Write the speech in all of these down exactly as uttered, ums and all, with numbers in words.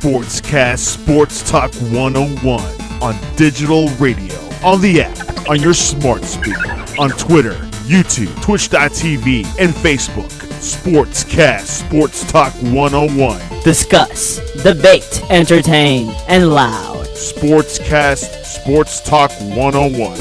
Sportscast Sports Talk one oh one on digital radio, on the app, on your smart speaker, on Twitter, YouTube, twitch dot t v, and Facebook. Sportscast Sports Talk one oh one. Discuss, debate, entertain, and loud. Sportscast Sports Talk one oh one.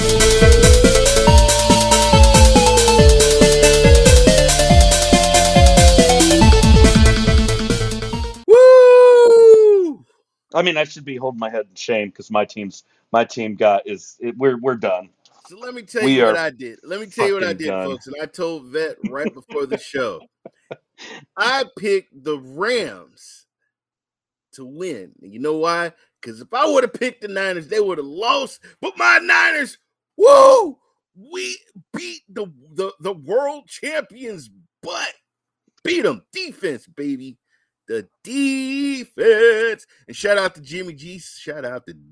Woo! I mean, I should be holding my head in shame because my team's my team got is it, we're we're done. So let me tell We you what are I did. Let me tell you what I fucking did, done. folks. And I told Vet right before the show. I picked the Rams to win. And you know why? Because if I would have picked the Niners, they would have lost. But my Niners, woo! We beat the, the, the world champions' butt. Beat them. Defense, baby. The defense. And shout out to Jimmy G. Shout out to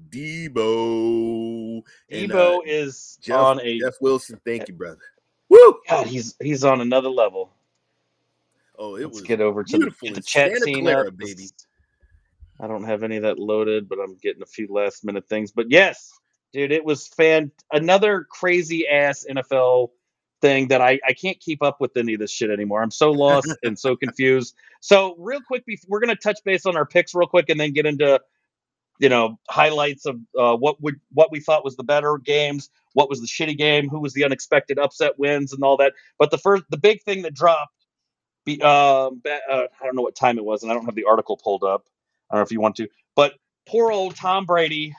Debo. And, Debo uh, is Jeff, on a Jeff Wilson. Thank you, brother. Woo! God. He's he's on another level. Oh, it Let's was get over to the, beautiful get the in chat Santa scene Clara, up. baby. I don't have any of that loaded, but I'm getting a few last minute things. But yes, dude, it was fan another crazy ass N F L thing that I, I can't keep up with any of this shit anymore. I'm so lost and so confused. So real quick, before, we're gonna touch base on our picks real quick, and then get into you know highlights of uh, what would what we thought was the better games, what was the shitty game, who was the unexpected upset wins, and all that. But the first, the big thing that dropped. Be, uh, ba- uh, I don't know what time it was, and I don't have the article pulled up. I don't know if you want to, but poor old Tom Brady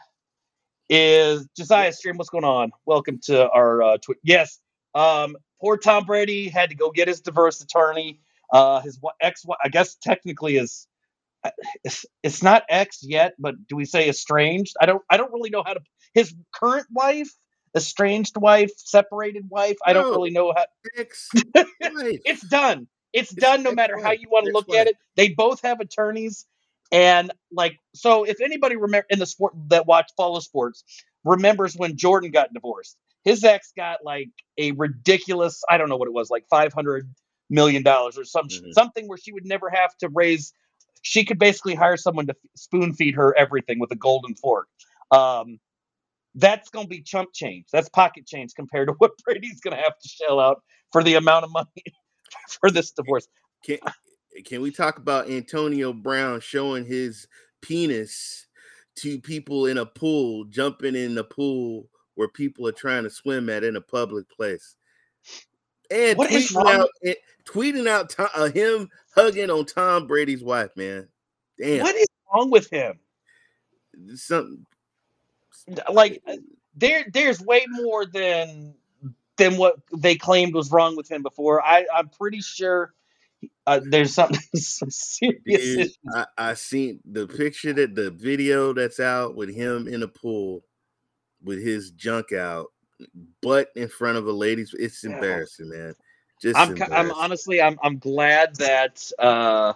is Josiah Stream. What's going on? Welcome to our uh, tw- yes. Um, poor Tom Brady had to go get his divorce attorney. Uh, his ex, I guess technically is it's, it's not ex yet, but do we say estranged? I don't. I don't really know how to. His current wife, estranged wife, separated wife. I don't No. really know how. Ex- It's done. It's It's done no matter ex-wife. how you want to look Ex-wife. at it. They both have attorneys. And like, so if anybody remember in the sport that watch follow sports remembers when Jordan got divorced, his ex got like a ridiculous, I don't know what it was, like five hundred million dollars or some Mhm. something where she would never have to raise. She could basically hire someone to spoon feed her everything with a golden fork. Um, that's going to be chump change. That's pocket change compared to what Brady's going to have to shell out for the amount of money for this divorce. Can can we talk about Antonio Brown showing his penis to people in a pool, jumping in the pool where people are trying to swim at in a public place, and What is tweeting wrong out eh, tweeting out to, uh, him hugging on Tom Brady's wife? Man, damn, What is wrong with him? something Like there, there's way more than than what they claimed was wrong with him before. I, I'm pretty sure uh, there's something some serious Dude, issues. I, I seen the picture that the video that's out with him in a pool with his junk out, butt in front of a lady's. It's Yeah. embarrassing, man. Just I'm, embarrassing. I'm honestly, I'm, I'm glad that uh,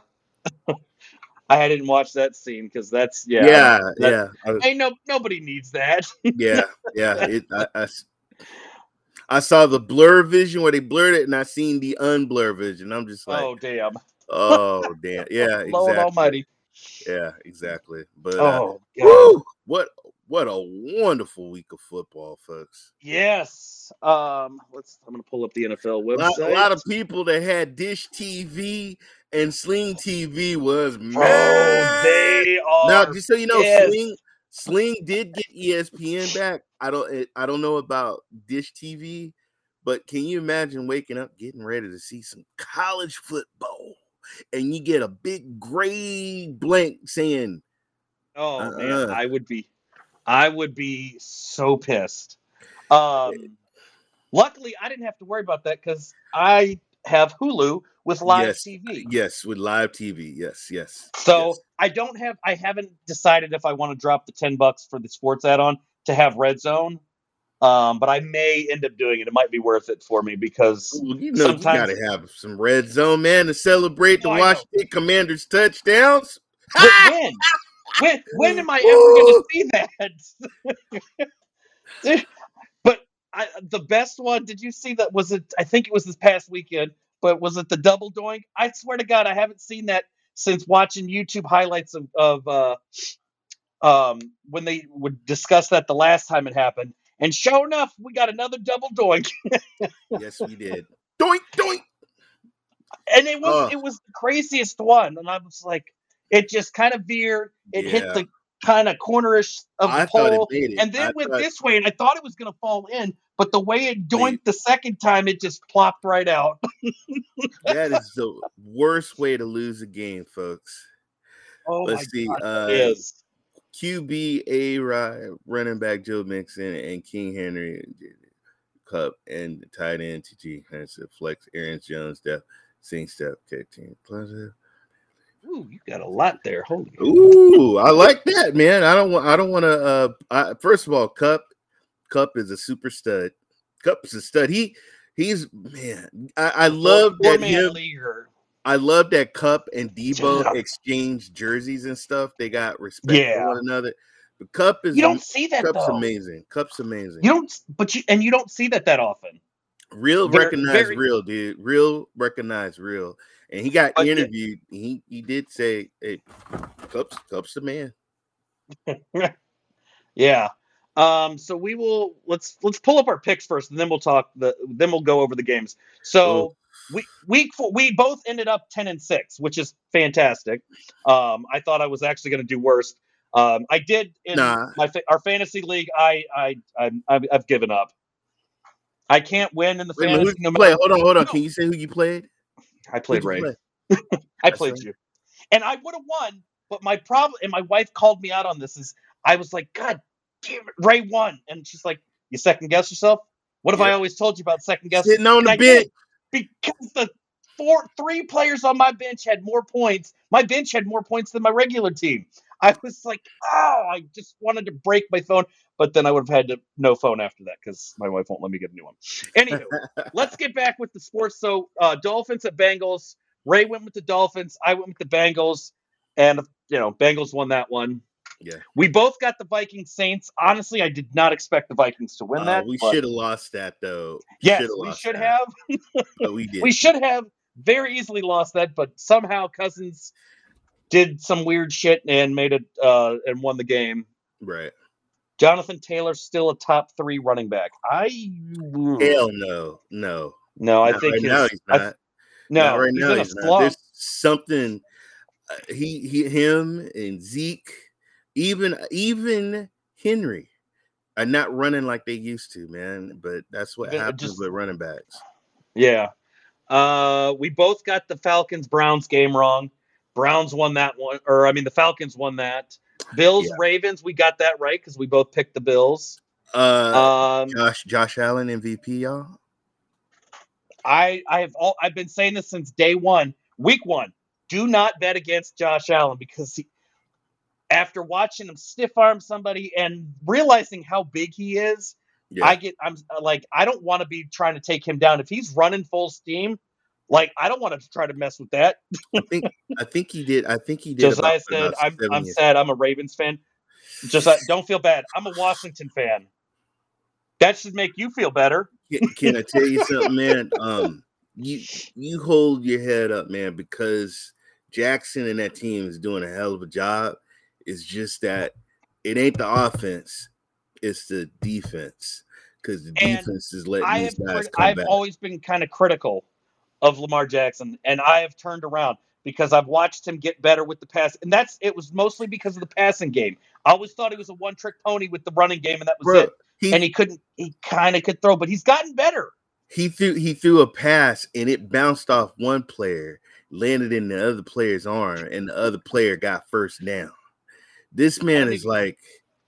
I didn't watch that scene because that's yeah, yeah, that, yeah, I was- Hey, no, nobody needs that. yeah, yeah. It, I, I s- I saw the blur vision where they blurred it, and I seen the unblur vision. I'm just like, Oh damn, oh damn, yeah, Lord exactly. Almighty. Yeah, exactly. But uh, Oh God. woo, what what a wonderful week of football, folks. Yes. Um. Let's. I'm gonna pull up the N F L A website. lot, a lot of people that had Dish T V and Sling T V was mad. Oh, they are. Now, just so you know, pissed. Sling Sling did get E S P N back. I don't I don't know about Dish T V, but can you imagine waking up getting ready to see some college football and you get a big gray blank saying, Oh uh-uh. man, I would be, I would be so pissed. Um, luckily, I didn't have to worry about that because I have Hulu with live yes, T V. yes, with live T V. Yes, yes. So yes. I don't have, I haven't decided if I want to drop the ten bucks for the sports add-on to have Red Zone. Um, but I may end up doing it. It might be worth it for me because Well, you know sometimes you gotta have some red zone, man, to celebrate the Oh, I know. Washington Commanders touchdowns. Wh- when, when, when am I ever going to see that? But I, the best one, did you see that? Was it? I think it was this past weekend. But was it the double doink? I swear to God, I haven't seen that since watching YouTube highlights of, of uh, um, when they would discuss that the last time it happened. And sure enough, we got another double doink. Yes, we did. Doink, doink. And it was Oh. it was the craziest one. And I was like, it just kind of veered. It hit Yeah. the kind of cornerish of the I thought it pole. made it. And then I went thought- this way, and I thought it was going to fall in. But the way it doinked Wait. the second time, it just plopped right out. That is the worst way to lose a game, folks. Oh, Let's my see. God, Uh, it is. Q B, A Rod, running back Joe Mixon, and King Henry, Cup, and tight end T G Henderson, flex Aaron Jones, Def, Sing Step, fifteen. Ooh, you got a lot there. Holy. Ooh, I like that, man. I don't want. I don't want to. Uh, I, first of all, Cup, Cup is a super stud. Cup is a stud. He, he's man. I, I love that him. Leaguer. I love that Cup and Debo Yeah. exchange jerseys and stuff. They got respect Yeah. for one another. But Cup is You don't see that Cup's though. amazing. Cup's amazing. You don't, but you and you don't see that that often. Real Very- recognize very- real, dude. Real recognize real. And he got But yeah. interviewed. He he did say, "Hey, Cup's Cup's the man." Yeah. Um. So we will let's let's pull up our picks first, and then we'll talk. The then we'll go over the games. So we week four, we both ended up ten and six, which is fantastic. Um. I thought I was actually going to do worse. Um. I did in Nah. my fa- our fantasy league. I I I I've, I've given up. I can't win in the Wait a minute, who fantasy. did No you play? matter, Hold on, hold on. No. Can you say who you played? I played Who'd you Ray. play? I That's played right. you, and I would have won. But my problem, and my wife called me out on this, is I was like, God damn it, Ray won, and she's like, you second guess yourself. What have I Yeah. always told you about second guessing? Sitting on And the I bench. did, because the four, three players on my bench had more points. My bench had more points than my regular team. I was like, oh, I just wanted to break my phone, but then I would have had to no phone after that because my wife won't let me get a new one. Anywho, let's get back with the sports. So, uh, Dolphins at Bengals. Ray went with the Dolphins. I went with the Bengals, and you know, Bengals won that one. Yeah. We both got the Vikings Saints. Honestly, I did not expect the Vikings to win Uh, that. we but should have lost that though. Yes, Shoulda we lost should that, have. but we did. We should have very easily lost that, but somehow Cousins did some weird shit and made it uh, and won the game. Right. Jonathan Taylor's still a top three running back. I Hell no, no. no, I Not think right his, now he's I- not. no, Not right he's now in a he's not. slump. There's something. Uh, he, he, him, and Zeke, even even Henry, are not running like they used to, man. But that's what But happens just- with running backs. Yeah. Uh, we both got the Falcons Browns game wrong. Browns won that one, or I mean, the Falcons won that. Bills Yeah. Ravens, we got that right because we both picked the Bills. Uh, Um, Josh Josh Allen M V P, y'all. I I have all I've been saying this since day one, week one. Do not bet against Josh Allen because he, after watching him stiff arm somebody and realizing how big he is, Yeah. I get I'm like I don't want to be trying to take him down if he's running full steam. Like I don't want to try to mess with that. I think I think he did. I think he did. Josiah about- said, about "I'm seven I'm years. sad. I'm a Ravens fan. Just don't feel bad. I'm a Washington fan. That should make you feel better." Can, can I tell you something, man? Um, you you hold your head up, man, because Jackson and that team is doing a hell of a job. It's just that it ain't the offense, it's the defense. Because the And defense is letting I these have guys crit- come I've back. always been kind of critical of Lamar Jackson, and I have turned around because I've watched him get better with the pass, and that's it was mostly because of the passing game. I always thought he was a one-trick pony with the running game, and that was Bro, it. he, And he couldn't. He kind of could throw, but he's gotten better. he threw he threw a pass and it bounced off one player, landed in the other player's arm, and the other player got first down. This man I is think- like,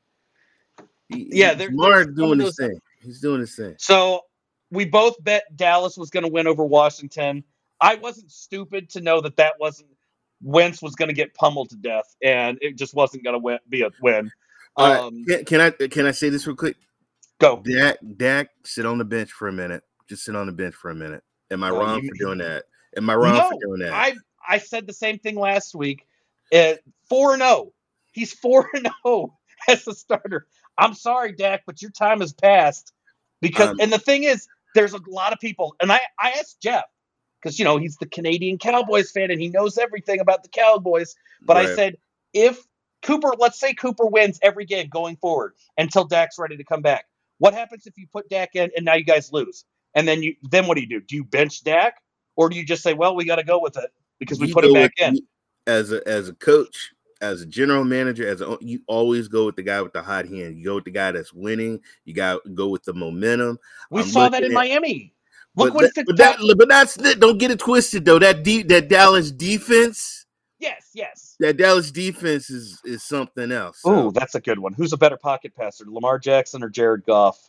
he- Yeah, he's there- Lamar there's some doing of his those- thing. He's doing his thing. So we both bet Dallas was going to win over Washington. I wasn't stupid to know that that wasn't Wentz was going to get pummeled to death, and it just wasn't going to be a win. All right, Um, can, can I can I say this real quick? go. Dak, Dak, sit on the bench for a minute. Just sit on the bench for a minute. Am I No, wrong you- for doing that? Am I wrong No, for doing that? I I said the same thing last week. Uh, four and zero. He's four and zero as a starter. I'm sorry, Dak, but your time has passed. Because Um, and the thing is, there's a lot of people, and I I asked Jeff. because, you know, he's the Canadian Cowboys fan and he knows everything about the Cowboys. But Right. I said, if Cooper, let's say Cooper wins every game going forward until Dak's ready to come back. What happens if you put Dak in and now you guys lose? And then you, then what do you do? Do you bench Dak, or do you just say, well, we got to go with it because we You put him go back with- in? As a as a coach, as a general manager, as a, you always go with the guy with the hot hand. You go with the guy that's winning. You got to go with the momentum. We I'm saw that in looking at- Miami. Look But, what that, but that, but that's don't get it twisted though. That deep, that Dallas defense, Yes, yes. that Dallas defense is is something else. So. Oh, that's a good one. Who's a better pocket passer, Lamar Jackson or Jared Goff?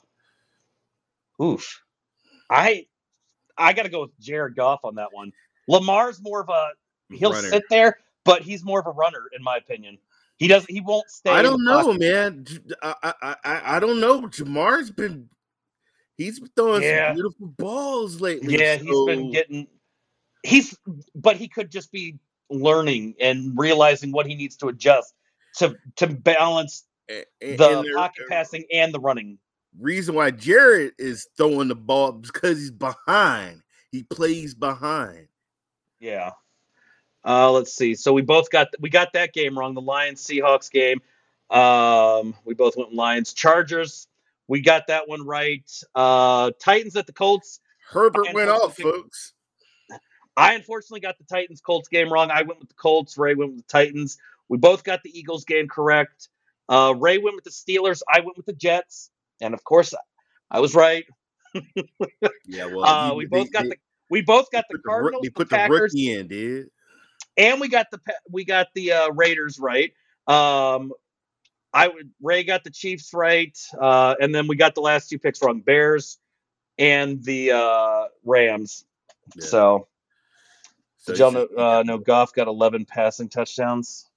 Oof. I I got to go with Jared Goff on that one. Lamar's more of a he'll Runner. sit there, but he's more of a runner in my opinion. He doesn't. He won't stay. I in don't the know, pocket. man. I, I I I don't know. Jamar's been he's been throwing Yeah. some beautiful balls lately. Yeah, he's been so- getting. He's, but he could just be learning and realizing what he needs to adjust to to balance and- and the there- pocket passing and the running. reason why Jared is throwing the ball is because he's behind. He plays behind. Yeah. Uh, let's see. So we both got we got that game wrong. The Lions Seahawks game. Um, we both went Lions Chargers. We got that one right. Uh, Titans at the Colts. Herbert And went what's off, the big- folks. I unfortunately got the Titans Colts game wrong. I went with the Colts. Ray went with the Titans. We both got the Eagles game correct. Uh, Ray went with the Steelers. I went with the Jets, and of course, I was right. Yeah, well, Uh, you- we they- both got they- the we both got the put the, Rook- Cardinals, they the put the Packers, rookie in, dude. and we got the Pa- we got the uh, Raiders right. Um, I would Ray got the Chiefs right, uh, and then we got the last two picks wrong: Bears and the uh, Rams. Yeah. So, So did y'all you know? Uh, no, Goff got eleven passing touchdowns.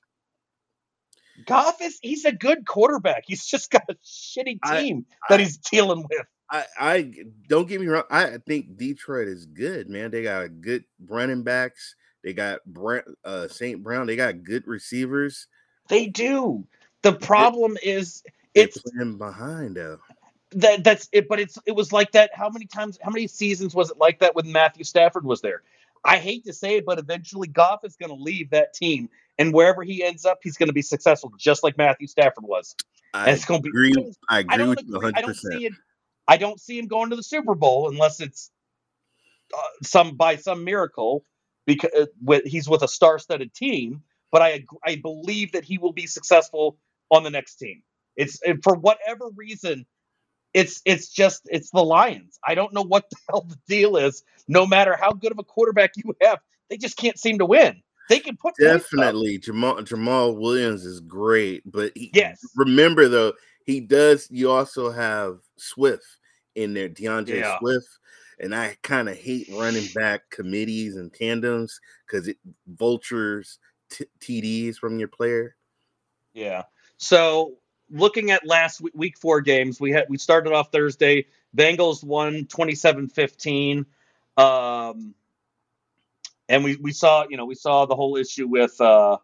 Goff is he's a good quarterback. He's just got a shitty I- team I- that he's dealing with. I, I don't get me wrong. I think Detroit is good, man. They got good running backs. They got Brent, uh, Saint Brown. They got good receivers. They do. The problem is They're it's playing behind though. that that's it, but it's it was like that. How many times? How many seasons was it like that when Matthew Stafford was there? I hate to say it, but eventually Goff is going to leave that team, and wherever he ends up, he's going to be successful, just like Matthew Stafford was. I And it's going to be. agree. I I agree don't with you agree. I one hundred don't percent. see it. I don't see him going to the Super Bowl unless it's uh, some by some miracle because uh, with, he's with a star-studded team. But I ag- I believe that he will be successful on the next team. It's and for whatever reason, it's it's just it's the Lions. I don't know what the hell the deal is. No matter how good of a quarterback you have, they just can't seem to win. They can put points up. Definitely, Jamal Jamal Williams is great, but he, Yes. remember though, he does. You also have Swift in there, DeAndre Yeah. Swift, and I kind of hate running back committees and tandems because it vultures t- T Ds from your player. Yeah. So looking at last week, week four games, we had we started off Thursday. Bengals won twenty-seven fifteen. Um, and we, we saw, you know, we saw the whole issue with uh,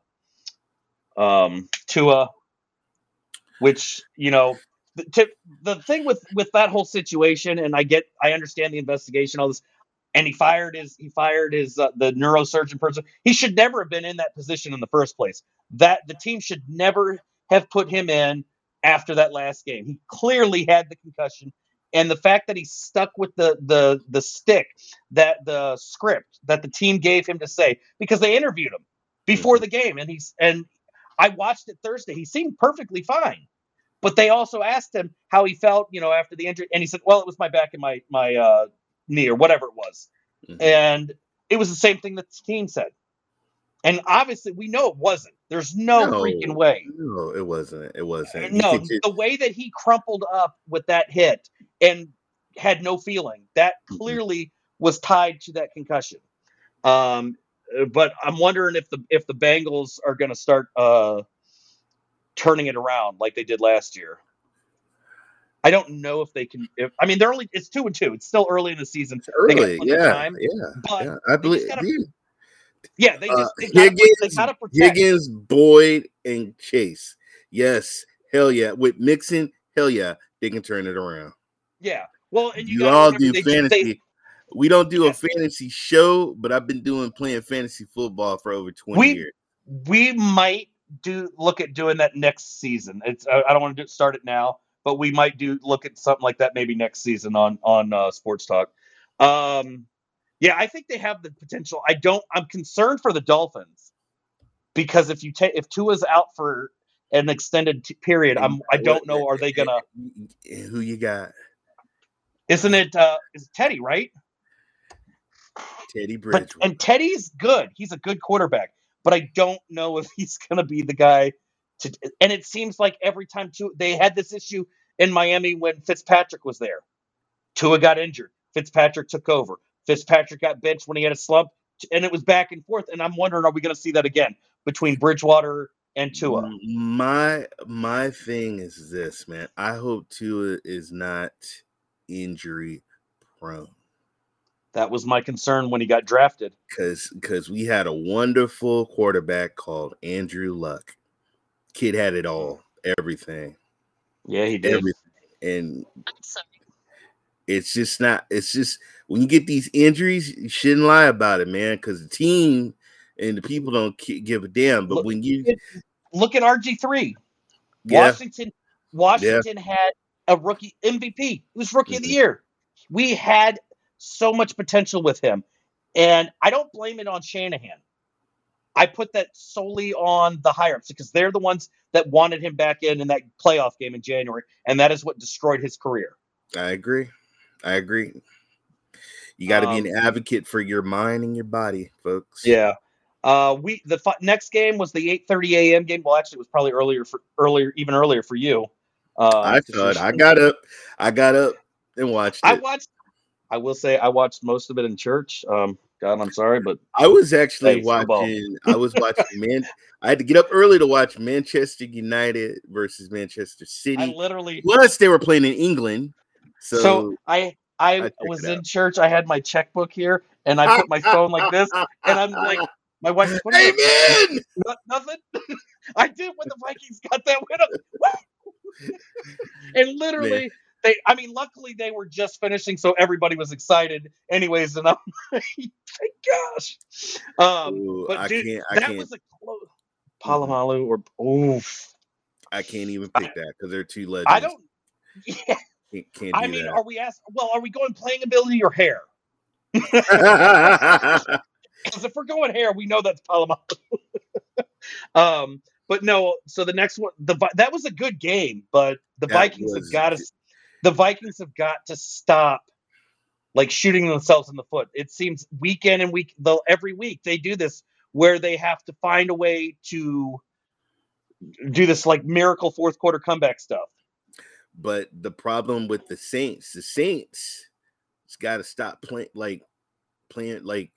um, Tua, which, you know, the, to, the thing with, with that whole situation, and I get, I understand the investigation, all this, and he fired his, he fired his, uh, the neurosurgeon person. He should never have been in that position in the first place. That the team should never have put him in after that last game. He clearly had the concussion. And the fact that he stuck with the the the stick, that the script that the team gave him to say, because they interviewed him before the game, and he's and I watched it Thursday. He seemed perfectly fine, but they also asked him how he felt, you know, after the injury, and he said, "Well, it was my back and my my uh, knee or whatever it was," Mhm. and it was the same thing that the team said. And obviously, we know it wasn't. There's no, No, freaking way. No, it wasn't. It wasn't. You No, could ju- the way that he crumpled up with that hit and had no feeling, that Mhm. clearly was tied to that concussion. Um, uh, but I'm wondering if the if the Bengals are going to start uh, turning it around like they did last year. I don't know if they can. If, I mean, they're only it's two and two. It's still early in the season. It's They got early. plenty of Yeah, time, yeah, but yeah. I believe. gotta- dude, yeah, they uh, just they gotta, they Higgins, gotta protect. Higgins, Boyd, and Chase. Yes, hell yeah. With Mixon, hell yeah, they can turn it around. Yeah. Well, and you, You gotta all remember do they just- fantasy. they- we don't do a fantasy show, but I've been doing playing fantasy football for over twenty we, years. We might do look at doing that next season. It's I, I don't want to do, start it now, but we might do look at something like that maybe next season on on uh, Sports Talk. Um, yeah, I think they have the potential. I don't. I'm concerned for the Dolphins because if you take if Tua's out for an extended t- period, I'm I don't know. Are they gonna? Who you got? Isn't it? Uh, is Teddy right? Teddy Bridgewater. But, and Teddy's good. He's a good quarterback. But I don't know if he's going to be the guy to. And it seems like every time Tua, they had this issue in Miami when Fitzpatrick was there. Tua got injured. Fitzpatrick took over. Fitzpatrick got benched when he had a slump, and it was back and forth. And I'm wondering, are we going to see that again between Bridgewater and Tua? My my thing is this, man. I hope Tua is not injury prone. That was my concern when he got drafted. Because because we had a wonderful quarterback called Andrew Luck. Kid had it all, everything. Yeah, he did. Everything. And it's just not, it's just, when you get these injuries, you shouldn't lie about it, man, because the team and the people don't give a damn. But look, when you... Look at R G three. Yeah. Washington, Washington yeah. had a rookie M V P. He was rookie mm-hmm. of the year. We had so much potential with him. And I don't blame it on Shanahan. I put that solely on the higher-ups because they're the ones that wanted him back in in that playoff game in January, and that is what destroyed his career. I agree. I agree. You got to um, be an advocate for your mind and your body, folks. Yeah. Uh, we the f- next game was the eight thirty a.m. game. Well, actually, it was probably earlier for earlier, even earlier for you. Uh, I thought I got up. I got up and watched it. I watched. I will say I watched most of it in church. Um, God, I'm sorry, but I was actually hey, watching. I was watching man. I had to get up early to watch Manchester United versus Manchester City. I literally. Plus, they were playing in England. So, so I I, I was in church. I had my checkbook here, and I put my phone like this, and I'm like, my wife. What are Amen. You Nothing. I did when the Vikings got that win. And literally. Man. They, I mean, luckily they were just finishing, so everybody was excited. Anyways, and I'm like, thank gosh. Um, Ooh, but I dude, can't, I that can't. was a close. Palomalu or oof. I can't even pick that because they're two legends. I don't. Yeah. Can't, can't I do mean, that. are we asked? Well, are we going playing ability or hair? Because if we're going hair, we know that's Palomalu. um, but no. So the next one, the that was a good game, but the that Vikings have got to. The Vikings have got to stop, like, shooting themselves in the foot. It seems week in and week, though every week they do this, where they have to find a way to do this, like, miracle fourth quarter comeback stuff. But the problem with the Saints, the Saints, it's got to stop playing, like, playing, like,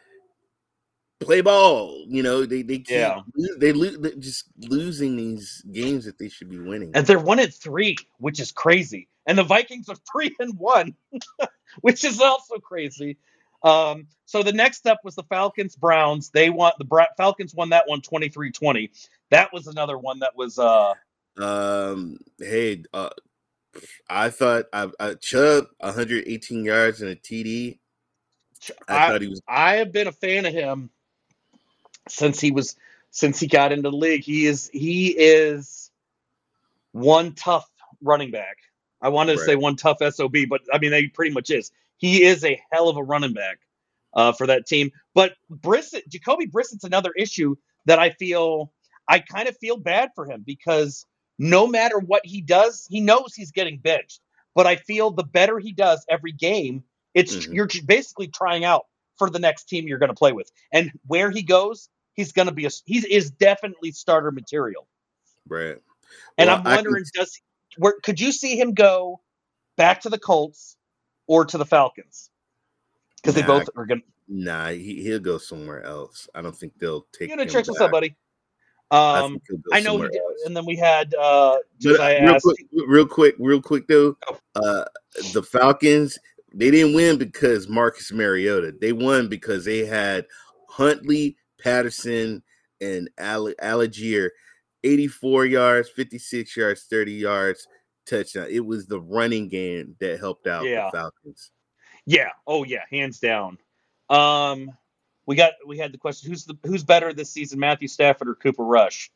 play ball. You know, they they keep, yeah. they lose, they're just losing these games that they should be winning. And they're one and three, which is crazy. And the Vikings are three and one, which is also crazy. Um, so the next step was the Falcons Browns. They won the Bra- Falcons won that one twenty-three twenty. That was another one that was uh um hey uh I thought I, I Chubb one hundred eighteen yards and a T D. I, I thought he was I have been a fan of him since he was since he got into the league. He is he is one tough running back. I wanted to right. say one tough S O B, but I mean, he pretty much is. He is a hell of a running back uh, for that team. But Brissett, Jacoby Brissett's another issue that I feel, I kind of feel bad for him because no matter what he does, he knows he's getting benched. But I feel the better he does every game, it's mm-hmm. you're basically trying out for the next team you're going to play with. And where he goes, he's going to be a, he is definitely starter material. Right. And well, I'm wondering, can... does Where could you see him go back to the Colts or to the Falcons? Because nah, they both are going. Nah, he he'll go somewhere else. I don't think they'll take. You're gonna check with somebody. Um, I, I know he did, and then we had. Uh, but, uh, real, quick, real quick, real quick though. Oh. Uh, the Falcons, they didn't win because Marcus Mariota. They won because they had Huntley, Patterson, and All- Algier. eighty-four yards, fifty-six yards, thirty yards, touchdown. It was the running game that helped out yeah. the Falcons. Yeah. Oh yeah, hands down. Um, we got we had the question: Who's the who's better this season, Matthew Stafford or Cooper Rush?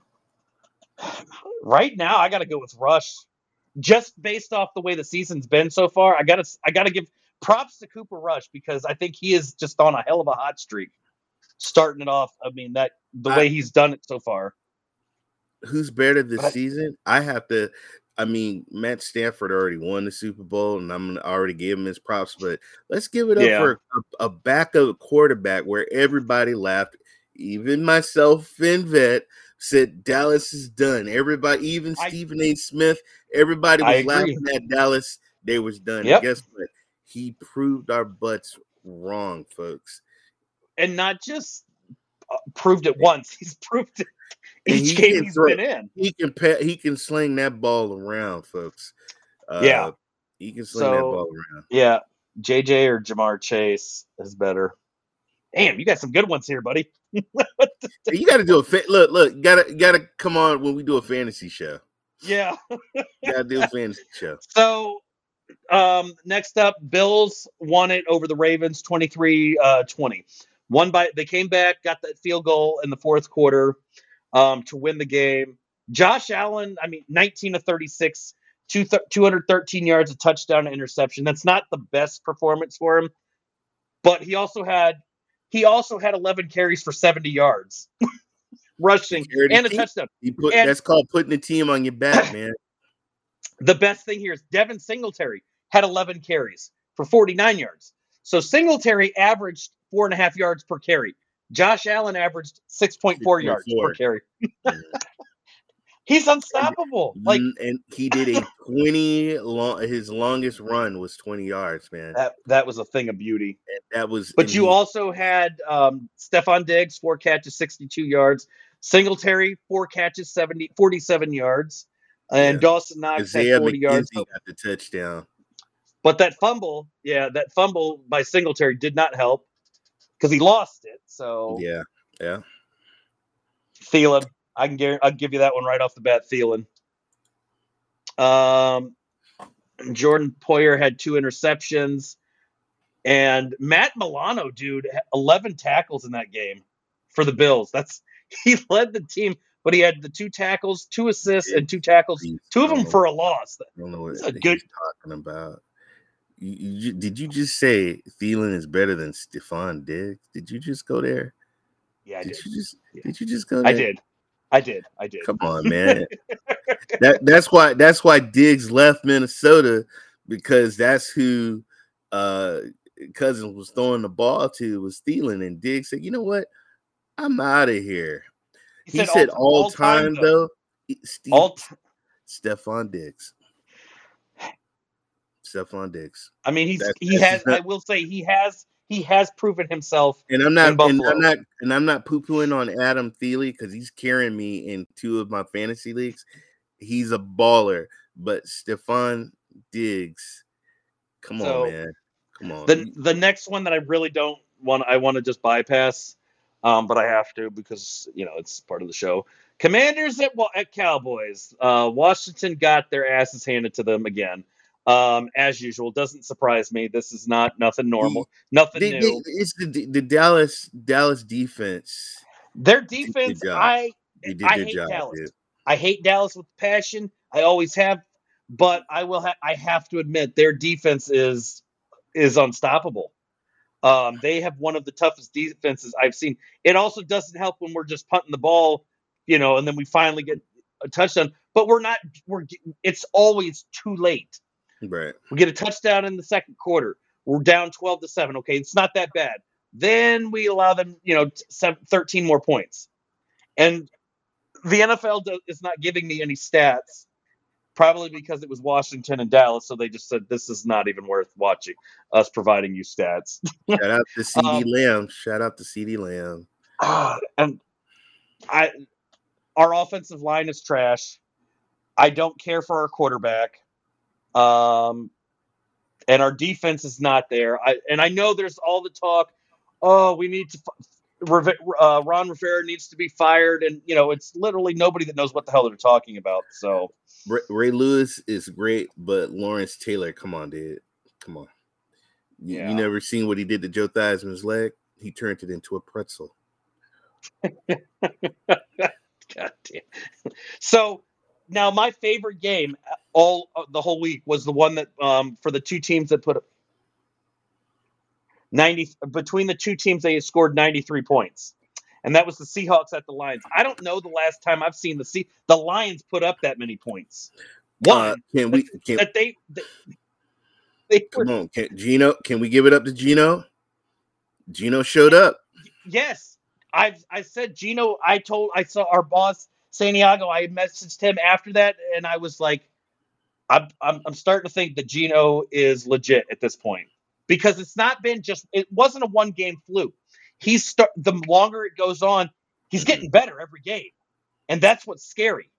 Right now, I got to go with Rush, just based off the way the season's been so far. I got to I got to give props to Cooper Rush because I think he is just on a hell of a hot streak, starting it off. I mean that the I, way he's done it so far. Who's better this But, season? I have to. I mean, Matt Stafford already won the Super Bowl, and I'm gonna already give him his props. But let's give it up Yeah. for a, a backup quarterback where everybody laughed, even myself and Vet said Dallas is done. Everybody, even I- Stephen A. Smith, everybody I was agree. laughing at Dallas. They was done. Yep. And guess what? He proved our butts wrong, folks. And not just uh, proved it once; he's proved it And each he game can he's throw- been in. He can pe- he can sling that ball around, folks. Uh, Yeah. he can sling that So- ball around. Yeah, J J or Jamar Chase is better. Damn, you got some good ones here, buddy. Hey, you got to do a fa- look. Look, you gotta gotta come on when we do a fantasy show. Yeah. You gotta do a fantasy show. So, um, next up, Bills won it over the Ravens, twenty-three twenty. Won by they came back, got that field goal in the fourth quarter um, to win the game. Josh Allen, I mean, nineteen of thirty-six, two, two hundred thirteen yards, a touchdown, an interception. That's not the best performance for him, but he also had he also had eleven carries for seventy yards, rushing He carried the and a team. touchdown. He put And- that's called putting the team on your back, man. The best thing here is Devin Singletary had eleven carries for forty-nine yards. So Singletary averaged four and a half yards per carry. Josh Allen averaged six point four yards per carry. He's unstoppable. Like Mm, and he did a twenty long. His longest run was twenty yards, man. that, that was a thing of beauty. And that was. But and you he- also had um, Stephon Diggs, four catches, sixty-two yards. Singletary, four catches, seventy, forty-seven yards. And Yeah. Dawson Knox Isaiah had forty yards. McKenzie got the touchdown. But that fumble, yeah, that fumble by Singletary did not help because he lost it. So Yeah, yeah. Thielen, I can guarantee, I'll give you that one right off the bat. Thielen. Um, Jordan Poyer had two interceptions, and Matt Milano, dude, eleven tackles in that game for the Bills. That's he led the team, but he had the two tackles, two assists, and two tackles, two of them for a loss. I don't know what It's a he's good- talking about. You, you, did you just say Thielen is better than Stephon Diggs? Did you just go there? Yeah, I Did did. you just Yeah. did you just go there? I did. I did. I did. Come on, man. that that's why that's why Diggs left Minnesota, because that's who uh Cousins was throwing the ball to, was Thielen, and Diggs said, "You know what? I'm out of here." He, said, all, all time, time though. Steve, all t- Stephon Diggs. Stephon Diggs. I mean, he's That's- he that's has. not- I will say he has he has proven himself. And I'm not in and Buffalo. I'm not and I'm not poo-pooing on Adam Thielen because he's carrying me in two of my fantasy leagues. He's a baller, but Stephon Diggs, come So, on, man. Come on. The the next one that I really don't want, I want to just bypass, um, but I have to because you know it's part of the show. Commanders at at Cowboys. Uh, Washington got their asses handed to them again, um, as usual. Doesn't surprise me. This is not nothing normal, nothing They- new. they- it's the the Dallas Dallas defense. Their good defense, job. I They did I their hate job, Dallas. dude. I hate Dallas with passion. I always have, but I will. Ha- I have to admit their defense is is unstoppable. Um, they have one of the toughest defenses I've seen. It also doesn't help when we're just punting the ball, you know, and then we finally get a touchdown. But we're not. We're. It's always too late. Right. We get a touchdown in the second quarter. We're down twelve to seven. Okay, it's not that bad. Then we allow them, you know, seven, thirteen more points, and the N F L do, is not giving me any stats. Probably because it was Washington and Dallas, so they just said this is not even worth watching. Us providing you stats. Shout out to C D Um, Lamb. Shout out to C D Lamb. and I, our offensive line is trash. I don't care for our quarterback, um, and our defense is not there. I and I know there's all the talk. Oh, we need to. Uh, Ron Rivera needs to be fired, and you know it's literally nobody that knows what the hell they're talking about. So Ray, Ray Lewis is great, but Lawrence Taylor, come on, dude, come on. You, Yeah. you never seen what he did to Joe Theismann's leg? He turned it into a pretzel. God damn. So now my favorite game all uh, the whole week was the one that um, for the two teams that put up ninety between the two teams they scored ninety-three points. And that was the Seahawks at the Lions. I don't know the last time I've seen the C- the Lions put up that many points. One Uh, can we can that they they, they were, come on, can Gino, can we give it up to Gino? Gino showed up. yes. I've I said Gino, I told I saw our boss Santiago, I messaged him after that, and I was like, I'm, I'm I'm starting to think that Gino is legit at this point because it's not been just it wasn't a one game fluke. He's start the longer it goes on, he's getting better every game, and that's what's scary.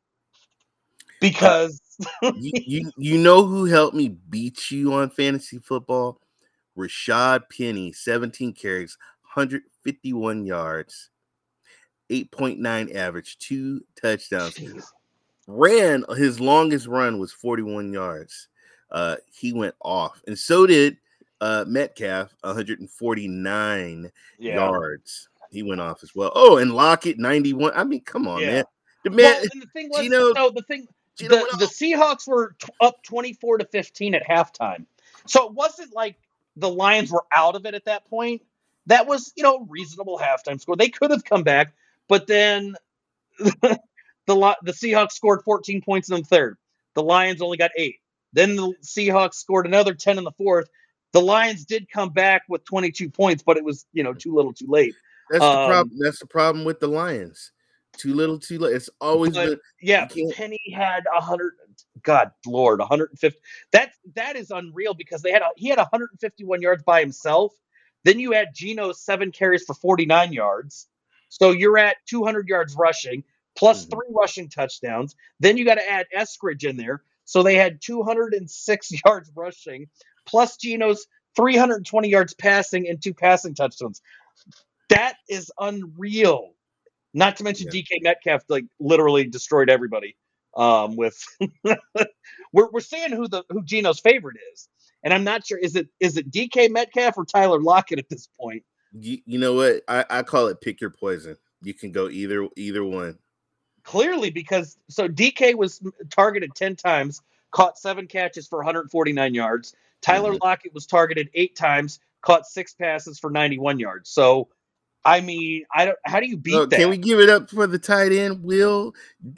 Because uh, you, you you know who helped me beat you on fantasy football? Rashad Penny, seventeen carries, one hundred fifty-one yards, eight point nine average, two touchdowns. Jeez. Ran his longest run was forty-one yards. Uh, he went off, and so did uh, Metcalf, one hundred forty-nine Yeah. yards. He went off as well. Oh, and Lockett, ninety-one. I mean, come on, Yeah. man. The man, Well, and the thing was, Gino, no, the thing, Gino the, went the off. Seahawks were t- up twenty-four to fifteen at halftime, so it wasn't like the Lions were out of it at that point. That was, you know, reasonable halftime score. They could have come back, but then the the Seahawks scored fourteen points in the third. The Lions only got eight. Then the Seahawks scored another ten in the fourth. The Lions did come back with twenty-two points, but it was, you know, too little, too late. That's Um, the problem. That's the problem with the Lions. Too little, too late. It's always But been. yeah, you can't- Penny had a hundred. God Lord, one hundred fifty. That that is unreal because they had a, he had one hundred fifty-one yards by himself. Then you had Gino's seven carries for forty-nine yards, so you're at two hundred yards rushing plus Mhm. three rushing touchdowns. Then you got to add Eskridge in there, so they had two hundred six yards rushing plus Gino's three hundred twenty yards passing and two passing touchdowns. That is unreal. Not to mention Yeah. D K Metcalf like literally destroyed everybody. Um, with we're we're seeing who the who Gino's favorite is, and I'm not sure is it is it D K Metcalf or Tyler Lockett at this point. You, you know what? I, I call it pick your poison. You can go either either one. Clearly, because so D K was targeted ten times, caught seven catches for one hundred forty-nine yards. Tyler Mhm. Lockett was targeted eight times, caught six passes for ninety-one yards. So, I mean, I don't. How do you beat Oh, that? can we give it up for the tight end, Will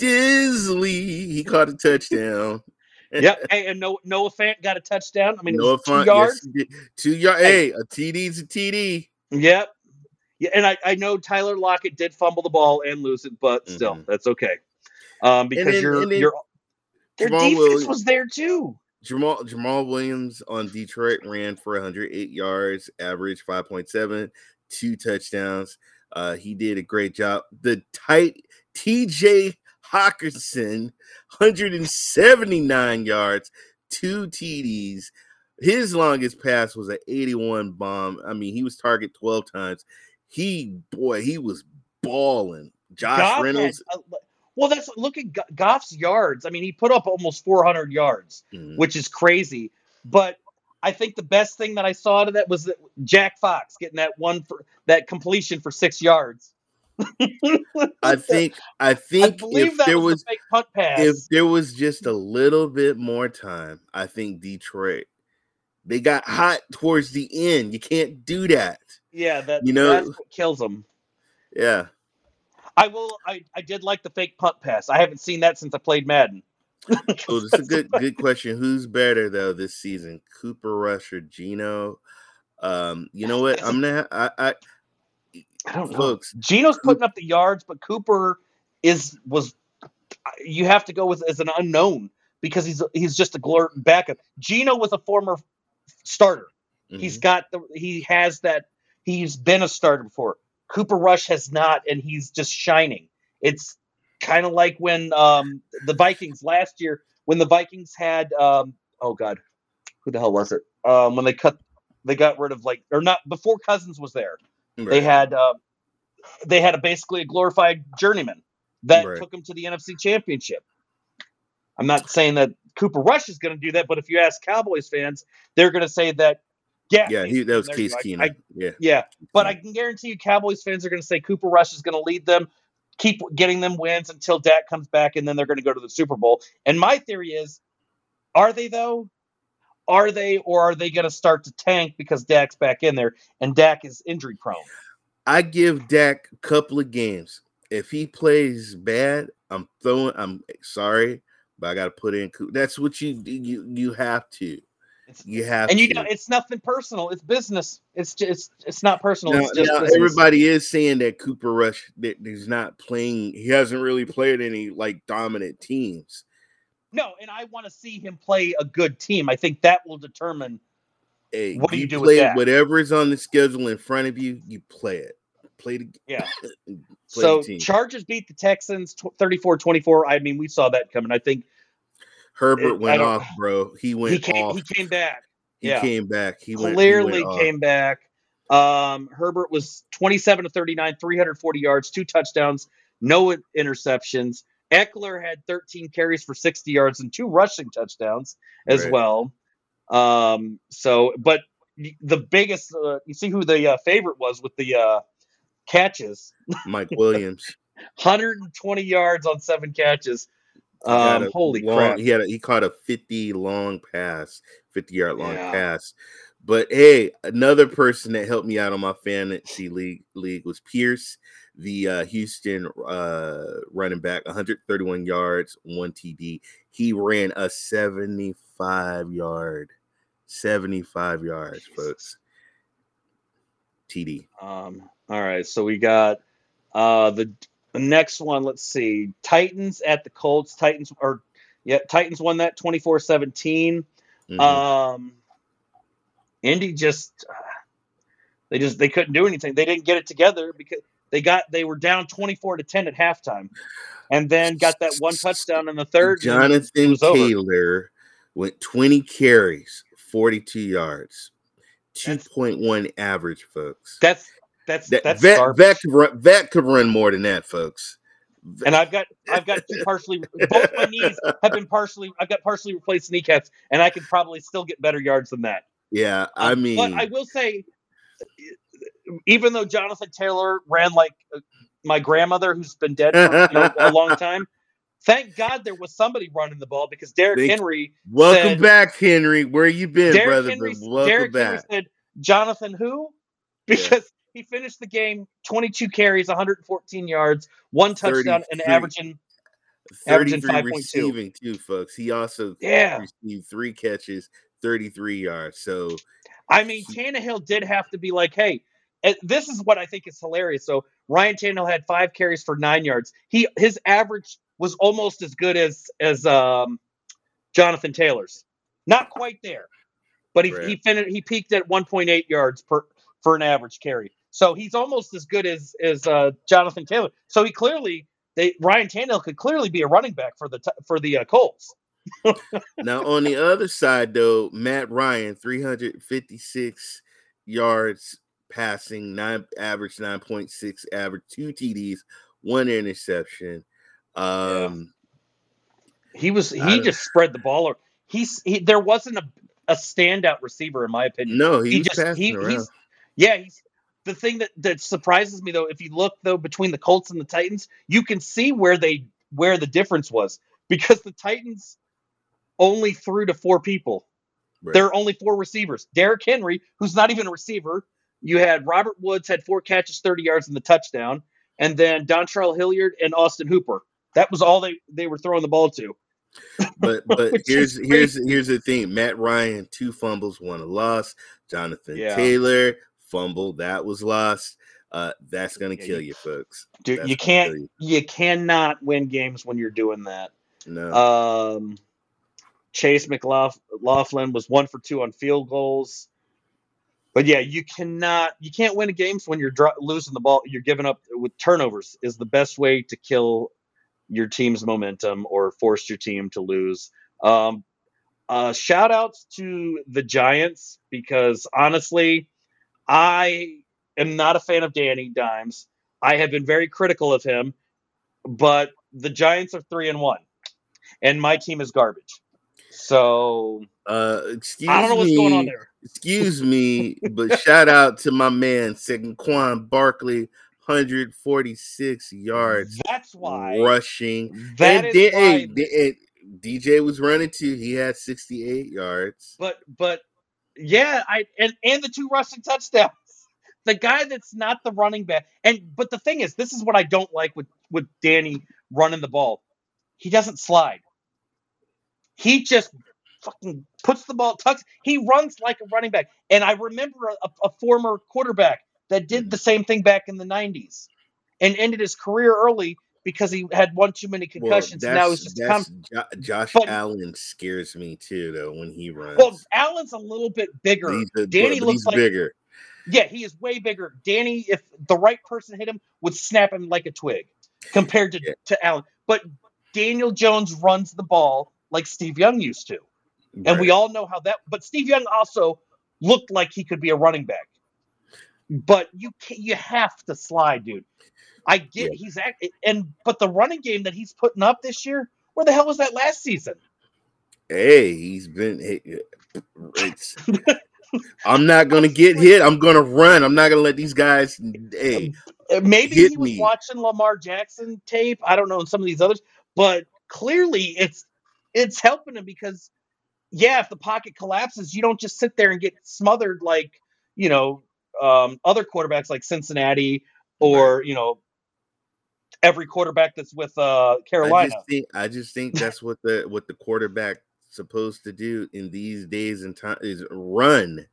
Disley? He caught a touchdown. Yep. Hey, and Noah, Noah Fant got a touchdown. I mean, it Noah was two Fant, yards. yes, he did. Two yards. Hey, a T D's a T D. Yep. Yeah, and I, I know Tyler Lockett did fumble the ball and lose it, but still, Mhm. that's okay. Um, because then- you're and then you're their Jamal defense Williams- was there too. Jamal Jamal Williams on Detroit ran for one hundred eight yards, average five point seven, two touchdowns. Uh, he did a great job. The tight T J Hawkinson, one hundred seventy-nine yards, two T Ds. His longest pass was an eighty-one bomb. I mean, he was targeted twelve times. He, boy, he was balling. Josh Goff Reynolds. had, uh, well, that's look at Go- Goff's yards. I mean, he put up almost four hundred yards, Mhm. which is crazy. But I think the best thing that I saw out of that was that Jack Fox getting that one for that completion for six yards. I think I I think believe if that there was, was the fake punt pass. if there was just a little bit more time, I think Detroit, they got hot towards the end. You can't do that. yeah, that you know- that's what kills them. Yeah. I will. I, I did like the fake punt pass. I haven't seen that since I played Madden. So this is a good good question. Who's better though this season, Cooper Rush or Gino? Um, you know what? I'm gonna. I, I I don't know. folks. Gino's putting up the yards, but Cooper is was. You have to go with as an unknown because he's he's just a glor- backup. Gino was a former starter. He's mhm. got the he has that he's been a starter before. Cooper Rush has not, and he's just shining. It's kind of like when um, the Vikings last year, when the Vikings had um, oh god, who the hell was it? Um, when they cut, they got rid of like or not before Cousins was there. They Right. had uh, they had a basically a glorified journeyman that Right. took them to the N F C Championship. I'm not saying that Cooper Rush is going to do that, but if you ask Cowboys fans, they're going to say that Yeah, Yeah, Case he, that was Keenum, there you Case go. I- Keenum. I- yeah. Yeah, but I can guarantee you Cowboys fans are going to say Cooper Rush is going to lead them, keep getting them wins until Dak comes back, and then they're going to go to the Super Bowl. And my theory is, are they, though? Are they, or are they going to start to tank because Dak's back in there, and Dak is injury prone? I give Dak a couple of games. If he plays bad, I'm throwing. I'm sorry, but I got to put in. That's what you you you have to. It's, You have and you to. know, it's nothing personal. It's business. It's just, it's, it's not personal. Now, it's just now business. everybody is saying that Cooper Rush that he's not playing. He hasn't really played any like dominant teams. No, and I want to see him play a good team. I think that will determine Hey, what do you, you do play with that. whatever is on the schedule in front of you. You play it. Play the Yeah. play So the team. Chargers beat the Texans thirty-four twenty-four. I mean, we saw that coming. I think Herbert it, went I off, bro. He went he came, off. He came back. He yeah. came back. He went. Clearly he went came back. Um, Herbert was twenty-seven to thirty-nine, three hundred forty yards, two touchdowns, no interceptions. Eckler had thirteen carries for sixty yards and two rushing touchdowns as Right. well. Um, so, but the biggest, uh, you see who the uh, favorite was with the uh, catches. Mike Williams. one hundred twenty yards on seven catches. He had Um, a holy long, crap. He had a, he caught a fifty long pass, fifty yard long Yeah. pass. But hey, another person that helped me out on my fantasy league league was Pierce, the uh, Houston uh, running back, one hundred thirty-one yards, one T D. He ran a seventy-five yard, seventy-five yards, folks. T D. Um, all right, so we got uh, the, the next one. Let's see, Titans at the Colts. Titans or yeah, Titans won that twenty-four seventeen. Mhm. Um, Indy just uh, they just they couldn't do anything. They didn't get it together because they got they were down twenty-four to ten at halftime, and then got that one touchdown in the third. Jonathan Taylor went twenty carries, forty-two yards. two point one average, folks. That's that's that, that's Vet, garbage. Vet, could run, Vet could run more than that, folks. And I've got I've got two partially both my knees have been partially I've got partially replaced kneecaps, and I could probably still get better yards than that. Yeah, I um, mean, but I will say, even though Jonathan Taylor ran like my grandmother, who's been dead for you know, a long time, thank God there was somebody running the ball because Derrick Thank, Henry. Welcome said, back, Henry. Where you been, Derrick brother? Henry, welcome Derrick back. Henry said, Jonathan who? Because yeah. he finished the game twenty-two carries, one hundred fourteen yards, one touchdown, and averaging averaging five point two. Receiving too, folks. He also yeah. received three catches, thirty-three yards. So, I mean, Tannehill did have to be like, hey, this is what I think is hilarious. So Ryan Tannehill had five carries for nine yards. He his average was almost as good as as um, Jonathan Taylor's. Not quite there, but he right. he finished he peaked at one point eight yards per for an average carry. So he's almost as good as as uh, Jonathan Taylor. So he clearly they Ryan Tannehill could clearly be a running back for the for the uh, Colts. Now on the other side, though, Matt Ryan, three hundred fifty-six yards passing, nine average nine point six average, two T Ds, one interception. Um, yeah. He was he just spread the ball. Or he's he, there wasn't a, a standout receiver in my opinion. No, he, he was just passing he, around. he's yeah he's. The thing that, that surprises me, though, if you look, though, between the Colts and the Titans, you can see where they where the difference was. Because the Titans only threw to four people. Right. There are only four receivers. Derrick Henry, who's not even a receiver. You had Robert Woods, had four catches, thirty yards in the touchdown. And then Dontrell Hilliard and Austin Hooper. That was all they, they were throwing the ball to. But but here's here's here's the thing. Matt Ryan, two fumbles, one a loss. Jonathan yeah. Taylor, fumble, that was lost. Uh, that's gonna yeah, kill you, folks. Dude, that's you can't you. you cannot win games when you're doing that. No. Um, Chase McLaughlin was one for two on field goals. But yeah, you cannot you can't win games when you're dro- losing the ball. You're giving up with turnovers is the best way to kill your team's momentum or force your team to lose. Um, uh, shout outs to the Giants because honestly, I am not a fan of Danny Dimes. I have been very critical of him, but the Giants are three and one, and my team is garbage. So uh, excuse I don't know what's me, going on there. Excuse me, but shout out to my man Saquon Barkley, one hundred forty-six yards That's why. rushing. That and is then, why. hey, and D J was running too. He had sixty-eight yards. But but yeah, I and, and the two rushing touchdowns. The guy that's not the running back. And but the thing is, this is what I don't like with, with Danny running the ball. He doesn't slide. He just fucking puts the ball, tucks. He runs like a running back. And I remember a, a former quarterback that did the same thing back in the nineties and ended his career early because he had one too many concussions. Well, now he's just that's com- jo- Josh but, Allen scares me too, though, when he runs. Well, Allen's a little bit bigger. He's a, Danny but looks he's like bigger. Yeah, he is way bigger. Danny, if the right person hit him, would snap him like a twig compared to, yeah. to Allen. But Daniel Jones runs the ball like Steve Young used to. And right. we all know how that – but Steve Young also looked like he could be a running back. But you can, you have to slide, dude. I get yeah. he's act, and but the running game that he's putting up this year, where the hell was that last season? Hey, he's been it's I'm not gonna get hit. I'm gonna run. I'm not gonna let these guys. Hey, maybe he was me. watching Lamar Jackson tape. I don't know, and some of these others, but clearly it's it's helping him because, yeah, if the pocket collapses, you don't just sit there and get smothered like you know um, other quarterbacks like Cincinnati or right. you know every quarterback that's with uh, Carolina. I just think I just think that's what the what the quarterback. Supposed to do in these days and time is run,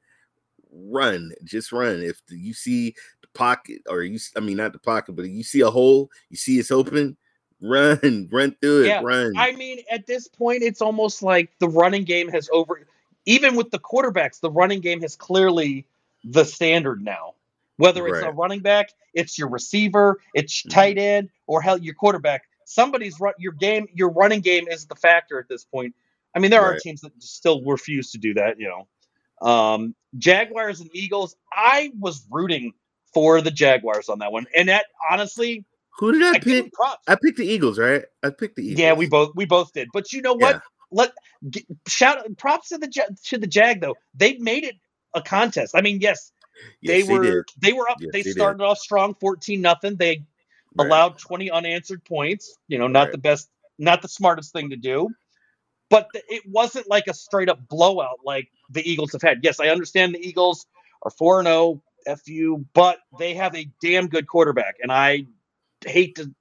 run, just run. If you see the pocket, or you, I mean, not the pocket, but if you see a hole, you see it's open, run, run through it, yeah. run. I mean, at this point, it's almost like the running game has over, even with the quarterbacks, the running game is clearly the standard now. Whether it's right. a running back, it's your receiver, it's tight end, or hell, your quarterback. Somebody's run your game, your running game is the factor at this point. I mean, there right. are teams that still refuse to do that, you know. Um, Jaguars and Eagles, I was rooting for the Jaguars on that one. And that, honestly... Who did I, I pick? I picked the Eagles, right? I picked the Eagles. Yeah, we both we both did. But you know what? Yeah. Let get, shout props to the to the Jag, though. They made it a contest. I mean, yes, yes they were they, they were up. Yes, they, they started did. off strong, fourteen nothing. They right. allowed twenty unanswered points. You know, not right. the best, not the smartest thing to do. But it wasn't like a straight-up blowout like the Eagles have had. Yes, I understand the Eagles are four and oh, F U, but they have a damn good quarterback. And I hate to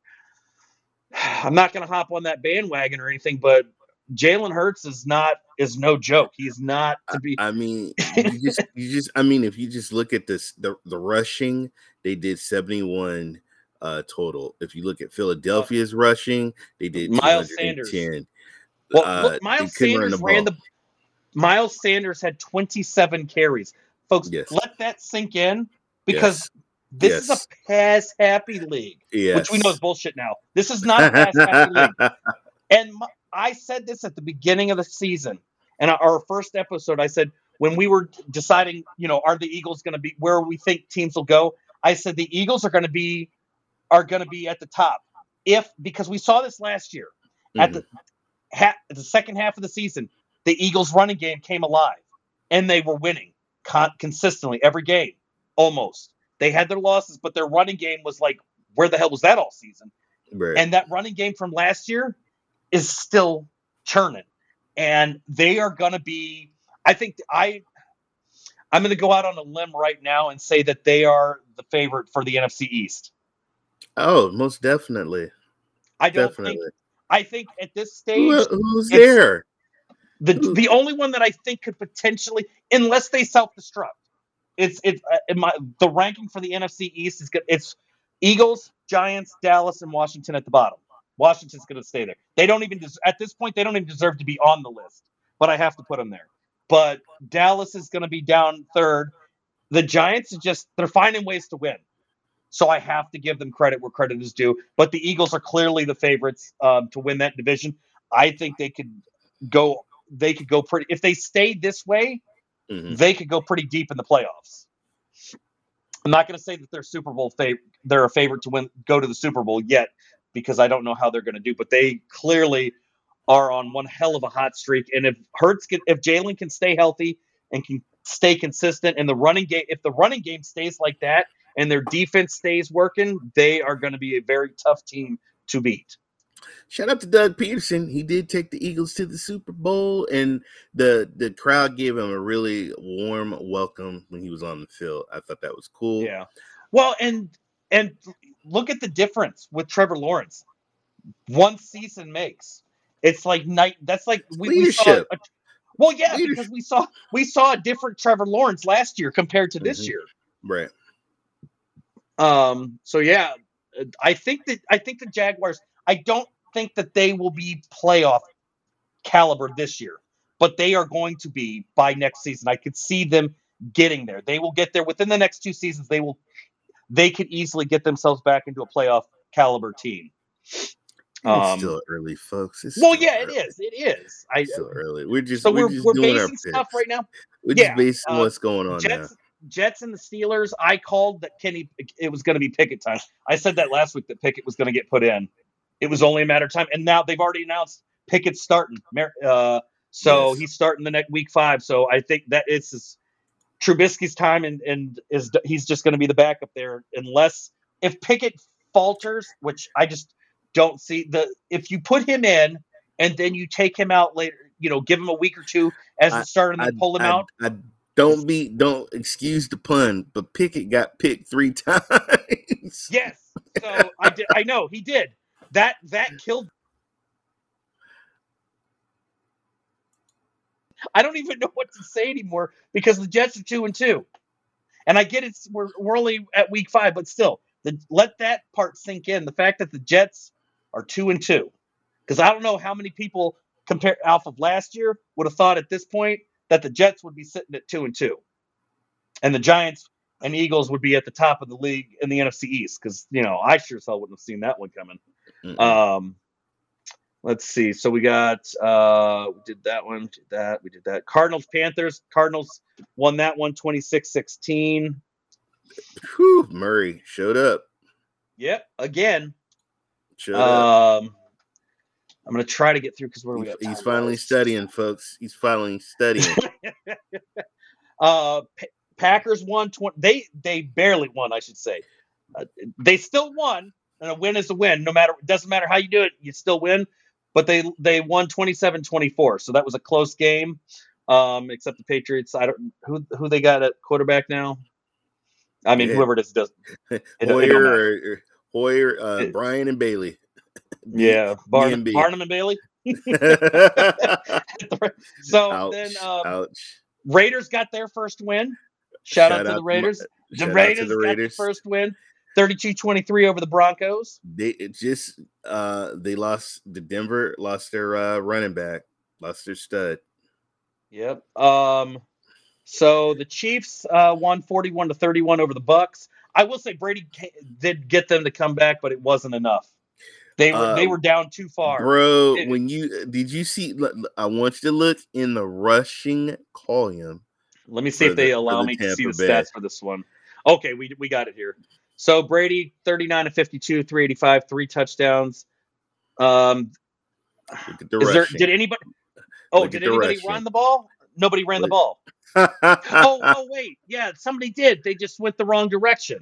– I'm not going to hop on that bandwagon or anything, but Jalen Hurts is not is no joke. He's not to be – I mean, you just – you just. I mean, if you just look at this, the, the rushing, they did seventy-one uh, total. If you look at Philadelphia's rushing, they did Miles Sanders. Well, look, uh, Miles Sanders ran the. Miles Sanders had twenty-seven carries, folks. Yes. Let that sink in because yes. this yes. is a pass-happy league, yes. which we know is bullshit now. This is not a pass-happy league. And my, I said this at the beginning of the season, and our first episode. I said when we were deciding, you know, are the Eagles going to be where we think teams will go? I said the Eagles are going to be are going to be at the top if because we saw this last year mm-hmm. at the. Ha- the second half of the season, the Eagles' running game came alive, and they were winning con- consistently every game, almost. They had their losses, but their running game was like, where the hell was that all season? Right. And that running game from last year is still churning, and they are going to be. I think I, I'm going to go out on a limb right now and say that they are the favorite for the N F C East. Oh, most definitely. I don't definitely. think. I think at this stage, Who, who's there? The the only one that I think could potentially, unless they self-destruct, it's it's uh, my the ranking for the N F C East is good. It's Eagles, Giants, Dallas, and Washington at the bottom. Washington's going to stay there. They don't even des- at this point they don't even deserve to be on the list, but I have to put them there. But Dallas is going to be down third. The Giants are just they're finding ways to win. So I have to give them credit where credit is due. But the Eagles are clearly the favorites um, to win that division. I think they could go. They could go pretty. If they stayed this way, mm-hmm. they could go pretty deep in the playoffs. I'm not going to say that they're Super Bowl fav- They're a favorite to win, go to the Super Bowl yet, because I don't know how they're going to do. But they clearly are on one hell of a hot streak. And if Hurts, can, if Jalen can stay healthy and can stay consistent and the running game. If the running game stays like that and their defense stays working, they are going to be a very tough team to beat. Shout out to Doug Peterson. He did take the Eagles to the Super Bowl, and the the crowd gave him a really warm welcome when he was on the field. I thought that was cool. Yeah. Well, and and look at the difference with Trevor Lawrence. One season makes. It's like night. That's like we, we saw. A, well, yeah, Leadership. because we saw we saw a different Trevor Lawrence last year compared to this mm-hmm. year. Right. Um. So yeah, I think that I think the Jaguars. I don't think that they will be playoff caliber this year, but they are going to be by next season. I could see them getting there. They will get there within the next two seasons. They will. They could easily get themselves back into a playoff caliber team. Um, it's still early, folks. It's well, yeah, early. it is. It is. I, it's still early. We're just so we're, we're, just we're doing basing our stuff picks. right now. We're yeah, just basing uh, what's going on Jets, now. Jets and the Steelers. I called that Kenny. It was going to be Pickett time. I said that last week that Pickett was going to get put in. It was only a matter of time, and now they've already announced Pickett's starting. Uh, so yes. he's starting the next week five. So I think that it's his, Trubisky's time, and and is he's just going to be the backup there, unless if Pickett falters, which I just don't see. The if you put him in and then you take him out later, you know, give him a week or two as the starter and then I, pull him I, out. I don't be don't excuse the pun, but Pickett got picked three times. Yes, so I did. I know he did. That that killed. I don't even know what to say anymore because the Jets are two and two, and I get it's we're we're only at week five, but still, the, let that part sink in. The fact that the Jets are two and two, because I don't know how many people compare off of last year would have thought at this point that the Jets would be sitting at two and two, and the Giants and Eagles would be at the top of the league in the N F C East. Because you know I sure as hell wouldn't have seen that one coming. Mm-mm. Um, let's see. So we got uh, we did that one, we did that, we did that. Cardinals, Panthers. Cardinals won that one twenty-six sixteen. Whew, Murray showed up. Yep, again. Showed um, up. I'm gonna try to get through because where he, we got. He's finally goes. studying, folks. He's finally studying. uh, P- Packers won twenty. They they barely won, I should say. Uh, they still won. And a win is a win. No matter, it doesn't matter how you do it, you still win. But they they won twenty-seven twenty-four, so that was a close game. Um, except the Patriots, I don't who who they got at quarterback now. I mean, yeah. whoever it is does. It, Hoyer or, or Hoyer, uh, it, Brian and Bailey. Yeah, Barnum, Barnum and Bailey. so ouch, then, um, ouch. Raiders got their first win. Shout, shout out to the Raiders. My, the Raiders the got Raiders. the first win. thirty-two twenty-three over the Broncos. They it just uh, they lost the Denver lost their uh, running back, lost their stud. Yep. Um. So the Chiefs uh, won forty-one to thirty-one over the Bucks. I will say Brady did get them to come back, but it wasn't enough. They were uh, they were down too far, bro. It, when you did you see? I want you to look in the rushing column. Let me see if they the, allow the me Tampa to see the Bay. stats for this one. Okay, we we got it here. So Brady, thirty-nine to fifty-two, three eighty-five, three touchdowns. Um, the is there, did anybody? Oh, Look did anybody rushing. run the ball? Nobody ran Look. the ball. oh, oh, wait, yeah, somebody did. They just went the wrong direction.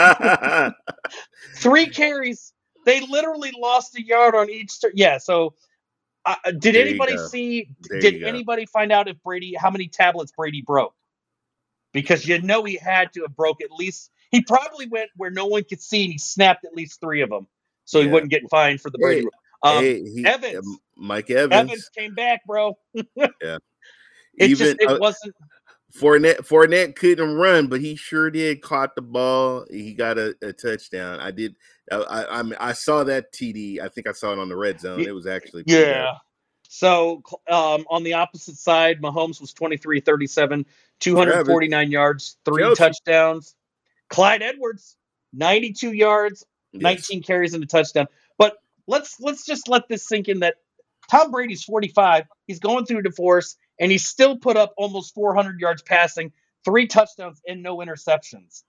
Three carries. They literally lost a yard on each. St- yeah. So, uh, did there anybody see? There did anybody find out if Brady how many tablets Brady broke? Because you know he had to have broke at least. He probably went where no one could see, and he snapped at least three of them, so yeah. he wouldn't get fined for the Brady. Hey, um, hey, he, Evans, um, Mike Evans, Evans came back, bro. yeah, it Even, just it uh, wasn't. Fournette, Fournette couldn't run, but he sure did caught the ball. He got a, a touchdown. I did. I, I I mean, I saw that T D. I think I saw it on the red zone. It was actually yeah. bad. So um, on the opposite side, Mahomes was twenty-three thirty-seven, two hundred forty-nine Travis. yards, three Chelsea. touchdowns. Clyde Edwards, ninety-two yards, yes. nineteen carries and a touchdown. But let's let's just let this sink in that Tom Brady's forty-five. He's going through a divorce, and he still put up almost four hundred yards passing, three touchdowns, and no interceptions.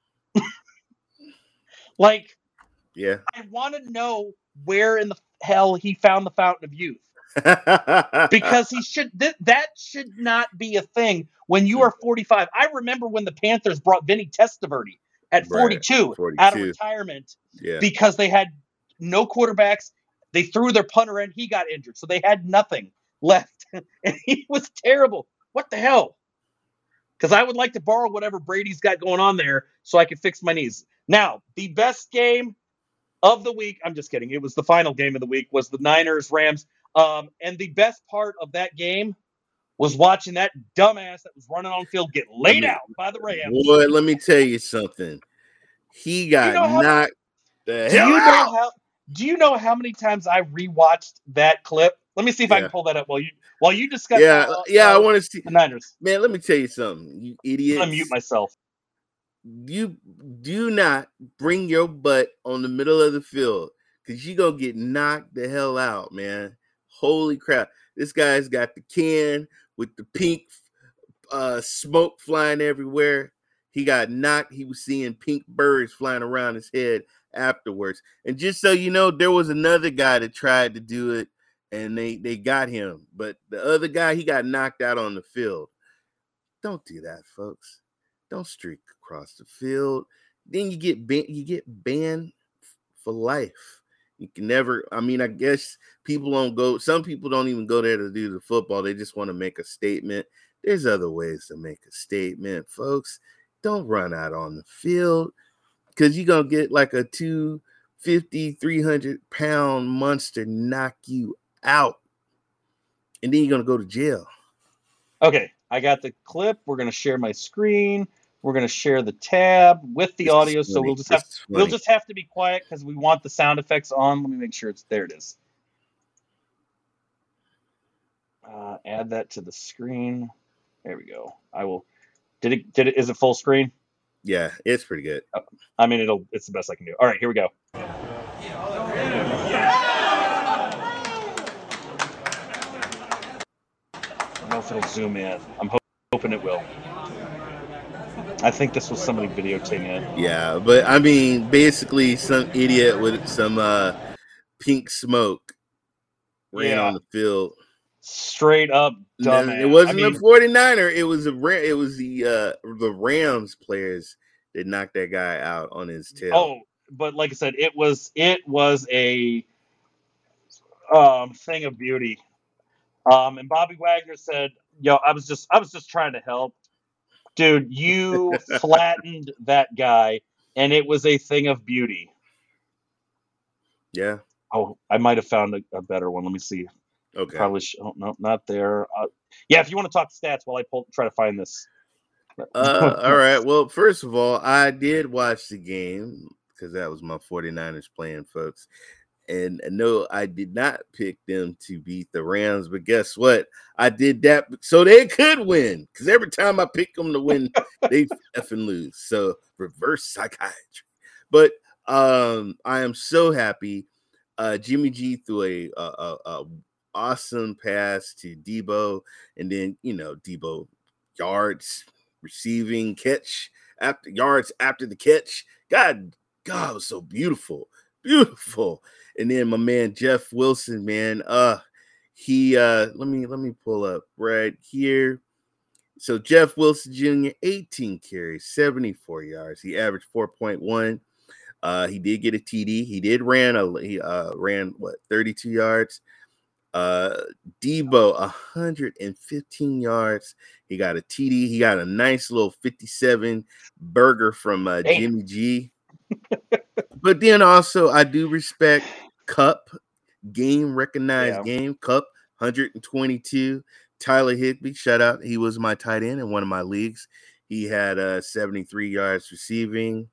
Like, yeah, I want to know where in the hell he found the fountain of youth. because he should th- that should not be a thing when you are forty-five. I remember when the Panthers brought Vinny Testaverde at forty-two, right, forty-two out of retirement yeah. because they had no quarterbacks. They threw their punter in. He got injured, so they had nothing left, and he was terrible. What the hell? Because I would like to borrow whatever Brady's got going on there so I can fix my knees. Now, the best game of the week, I'm just kidding. It was the final game of the week, was the Niners-Rams. Um, and the best part of that game was watching that dumbass that was running on field get laid me, out by the Rams. Boy, let me tell you something. He got you know how, knocked the do hell you out. Know how, do you know how many times I rewatched that clip? Let me see if yeah. I can pull that up while you while you discuss. Yeah, how, yeah, uh, I want to see the Niners. Man, let me tell you something, you idiots. I'm gonna mute myself. You do not bring your butt on the middle of the field because you're going to get knocked the hell out, man. Holy crap. This guy's got the can with the pink uh, smoke flying everywhere. He got knocked. He was seeing pink birds flying around his head afterwards. And just so you know, there was another guy that tried to do it, and they, they got him. But the other guy, he got knocked out on the field. Don't do that, folks. Don't streak across the field. Then you get ban- you get banned for life. You can never. I mean, I guess people don't go. Some people don't even go there to do the football. They just want to make a statement. There's other ways to make a statement, folks. Don't run out on the field because you're gonna get like a two fifty, three hundred pound monster knock you out, and then you're gonna go to jail. Okay, I got the clip. We're gonna share my screen. We're going to share the tab with the this audio, so we'll just have we'll just have to be quiet because we want the sound effects on. Let me make sure it's there. It is. Uh, add that to the screen. There we go. I will. Did it? Did it? Is it full screen? Yeah, it's pretty good. Oh, I mean, it'll. It's the best I can do. All right, here we go. I don't know if it'll zoom in. I'm ho- hoping it will. I think this was somebody videotaping it. Yeah, but I mean, basically, some idiot with some uh, pink smoke ran yeah. on the field. Straight up dumbass. It wasn't I mean, a forty-niner. It was a it was the uh, the Rams players that knocked that guy out on his tail. Oh, but like I said, it was it was a um, thing of beauty. Um, and Bobby Wagner said, "Yo, I was just I was just trying to help." Dude, you flattened that guy, and it was a thing of beauty. Yeah. Oh, I might have found a, a better one. Let me see. Okay. Probably. Sh- oh, no, not there. Uh, yeah, if you want to talk stats while I pull, try to find this. Uh, all right. Well, first of all, I did watch the game because that was my forty-niners playing, folks. And no, I did not pick them to beat the Rams, but guess what? I did that so they could win. Because every time I pick them to win, they effing lose. So reverse psychiatry. But um, I am so happy. Uh, Jimmy G threw a, a, a, a awesome pass to Debo, and then you know Debo yards, receiving, catch after yards after the catch. God, God, it was so beautiful. Beautiful. And then my man Jeff Wilson, man, uh, he uh let me let me pull up right here. So Jeff Wilson Junior, eighteen carries, seventy-four yards. He averaged four point one. Uh, he did get a T D. He did ran a he uh ran what thirty-two yards. Uh, Debo one hundred fifteen yards. He got a T D. He got a nice little fifty-seven burger from uh, Jimmy G. But then also, I do respect Cup, game recognized yeah. game, Cup, one hundred twenty-two. Tyler Higbee, shout out. He was my tight end in one of my leagues. He had uh, seventy-three yards receiving.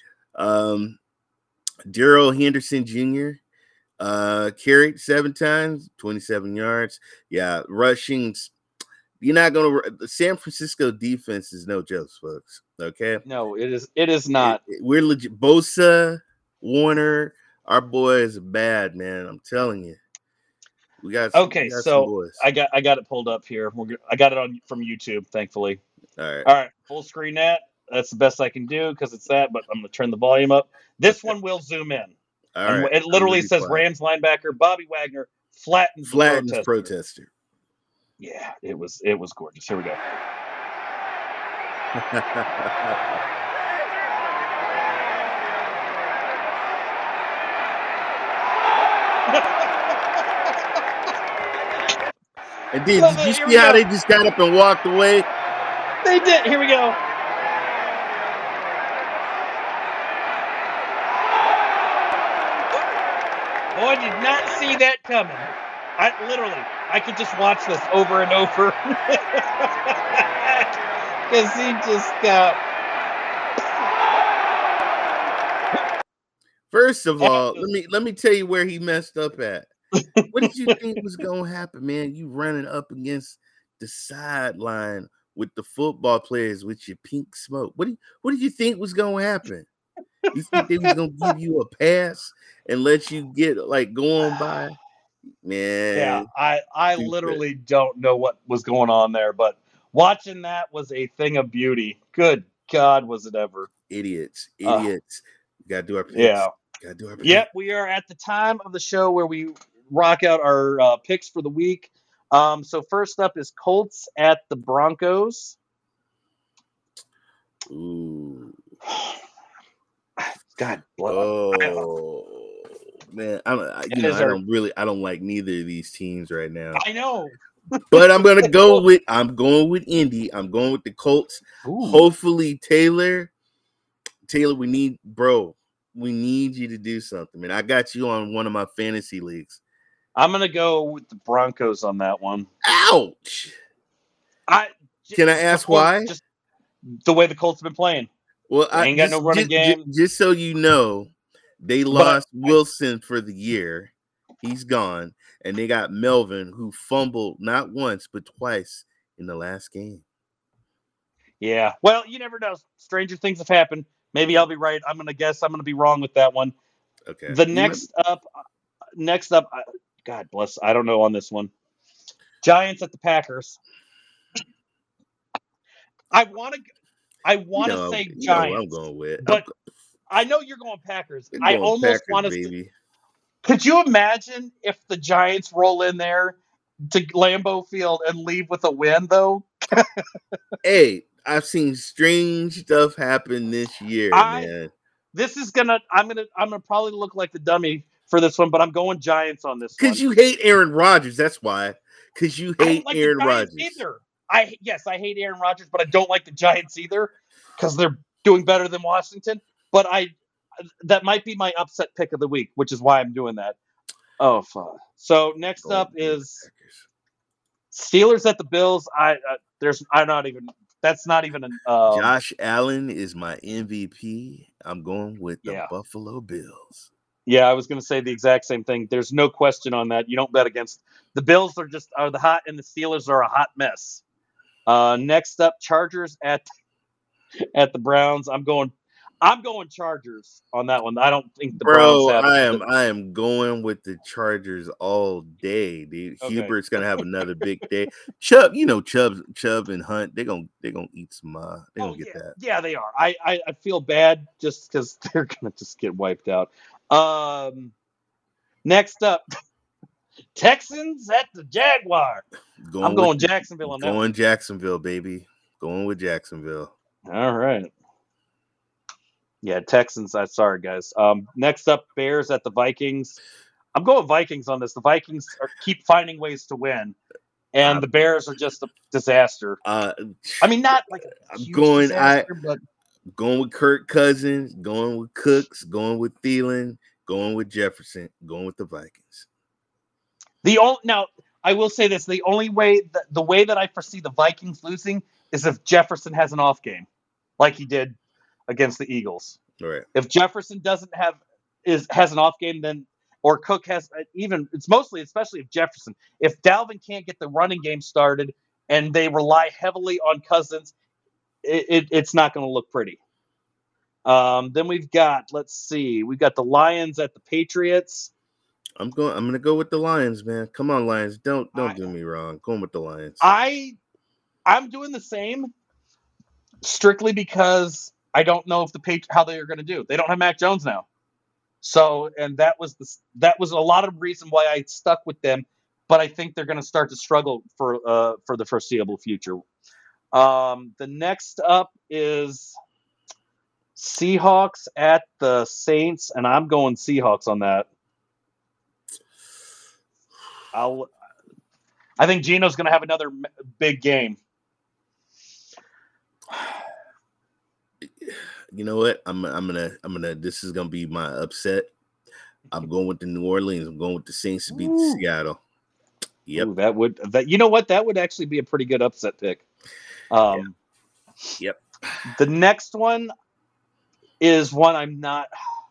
Um, Darrell Henderson Junior uh, carried seven times, twenty-seven yards. Yeah, rushing. You're not going to – the San Francisco defense is no jokes, folks, okay? No, it is It is not. It, it, we're legit. Bosa, Warner, our boys are bad, man. I'm telling you. We got some, Okay, we got so some boys. I got I got it pulled up here. We're, I got it on from YouTube, thankfully. All right. All right, full screen that. That's the best I can do because it's that, but I'm going to turn the volume up. This one will zoom in. All and right. It literally says quiet. Rams linebacker Bobby Wagner flattens, Flattens the protester. protester. Yeah, it was it was gorgeous. Here we go. And did, Love did it. you Here see we how go. they just got up and walked away? They did. Here we go. Boy, did not see that coming. I literally, I could just watch this over and over because he just got. First of all, let me let me tell you where he messed up at. What did you think was gonna happen, man? You running up against the sideline with the football players with your pink smoke. What do you, what did you think was gonna happen? You think they was gonna give you a pass and let you get like going by? Man, Yeah, I I stupid. literally don't know what was going on there, but watching that was a thing of beauty. Good God, was it ever? Idiots, Uh, idiots. We gotta do our picks. yeah. Gotta do our picks. Yep, we are at the time of the show where we rock out our uh, picks for the week. Um, so first up is Colts at the Broncos. Ooh. God bless. Oh man, I'm I, you It know is I our- don't really I don't like neither of these teams right now. I know. But I'm gonna go with I'm going with Indy. I'm going with the Colts. Ooh. Hopefully Taylor, Taylor, we need bro. We need you to do something, man. I got you on one of my fantasy leagues. I'm gonna go with the Broncos on that one. Ouch! I Can I ask before- why? Just the way the Colts have been playing. Well, They I ain't got just, no running just, game. Just, just so you know, they But lost I- Wilson for the year. He's gone, and they got Melvin, who fumbled not once but twice in the last game. Yeah. Well, you never know. Stranger things have happened. Maybe I'll be right. I'm gonna guess. I'm gonna be wrong with that one. Okay. The You next up, next up, I- God bless. I don't know on this one. Giants at the Packers. I want to. I want to you know, say you know Giants. what I'm going with. but I'm, I know you're going Packers. I'm I going almost Packers, want us to. baby. Could you imagine if the Giants roll in there to Lambeau Field and leave with a win, though? Hey, I've seen strange stuff happen this year, I- man. This is gonna. I'm gonna. I'm gonna probably look like the dummy for this one, but I'm going Giants on this one. Because you hate Aaron Rodgers. That's why. Because you I hate don't like Aaron the Giants Rodgers. either. I yes, I hate Aaron Rodgers, but I don't like the Giants either because they're doing better than Washington. But I that might be my upset pick of the week, which is why I'm doing that. Oh fuck! So next Going up with the is Steelers at the Bills. I uh, there's I'm not even. That's not even an. Um, Josh Allen is my M V P. I'm going with the Yeah. Buffalo Bills. Yeah, I was going to say the exact same thing. There's no question on that. You don't bet against the Bills. Are just are the hot, and the Steelers are a hot mess. Uh, next up, Chargers at at the Browns. I'm going. I'm going Chargers on that one. I don't think the Bro, Browns have. I am I am going with the Chargers all day, dude. Okay. Hubert's gonna have another big day. Chubb, you know, Chubb, Chubb and Hunt, they're gonna they're gonna eat some uh they're gonna Oh, get yeah. that. Yeah, they are. I, I, I feel bad just because they're going to just get wiped out. Um, next up, Texans at the Jaguar. Going I'm going with the- Jacksonville on that. Going Jacksonville, baby. Going with Jacksonville. All right. Yeah, Texans. I'm sorry, guys. Um, next up, Bears at the Vikings. I'm going Vikings on this. The Vikings are, keep finding ways to win, and Uh, the Bears are just a disaster. Uh I mean, not like a I'm huge going- disaster, but going with Kirk Cousins, going with Cooks, going with Thielen, going with Jefferson, going with the Vikings. the only now I will say this: the only way that the way that I foresee the Vikings losing is if Jefferson has an off game, like he did against the Eagles. All right. If Jefferson doesn't have is has an off game, then or Cook has even it's mostly especially if Jefferson. If Dalvin can't get the running game started and they rely heavily on Cousins, it, it, it's not going to look pretty. Um, then we've got let's see, we've got the Lions at the Patriots. I'm going I'm gonna go with the Lions, man. Come on, Lions. Don't don't I- do me wrong. Going with the Lions. I I'm doing the same strictly because I don't know if the Patri- how they are going to do. They don't have Mac Jones now. So, and that was the that was a lot of reason why I stuck with them. But I think they're going to start to struggle for uh, for the foreseeable future. Um, the next up is Seahawks at the Saints, and I'm going Seahawks on that. I'll. I think Geno's going to have another big game. You know what? I'm I'm gonna I'm gonna. This is gonna be my upset. I'm going with the New Orleans. I'm going with the Saints to beat Ooh. Seattle. Yep, Ooh, that would that. You know what? That would actually be a pretty good upset pick. Um, yeah. Yep. The next one is one I'm not.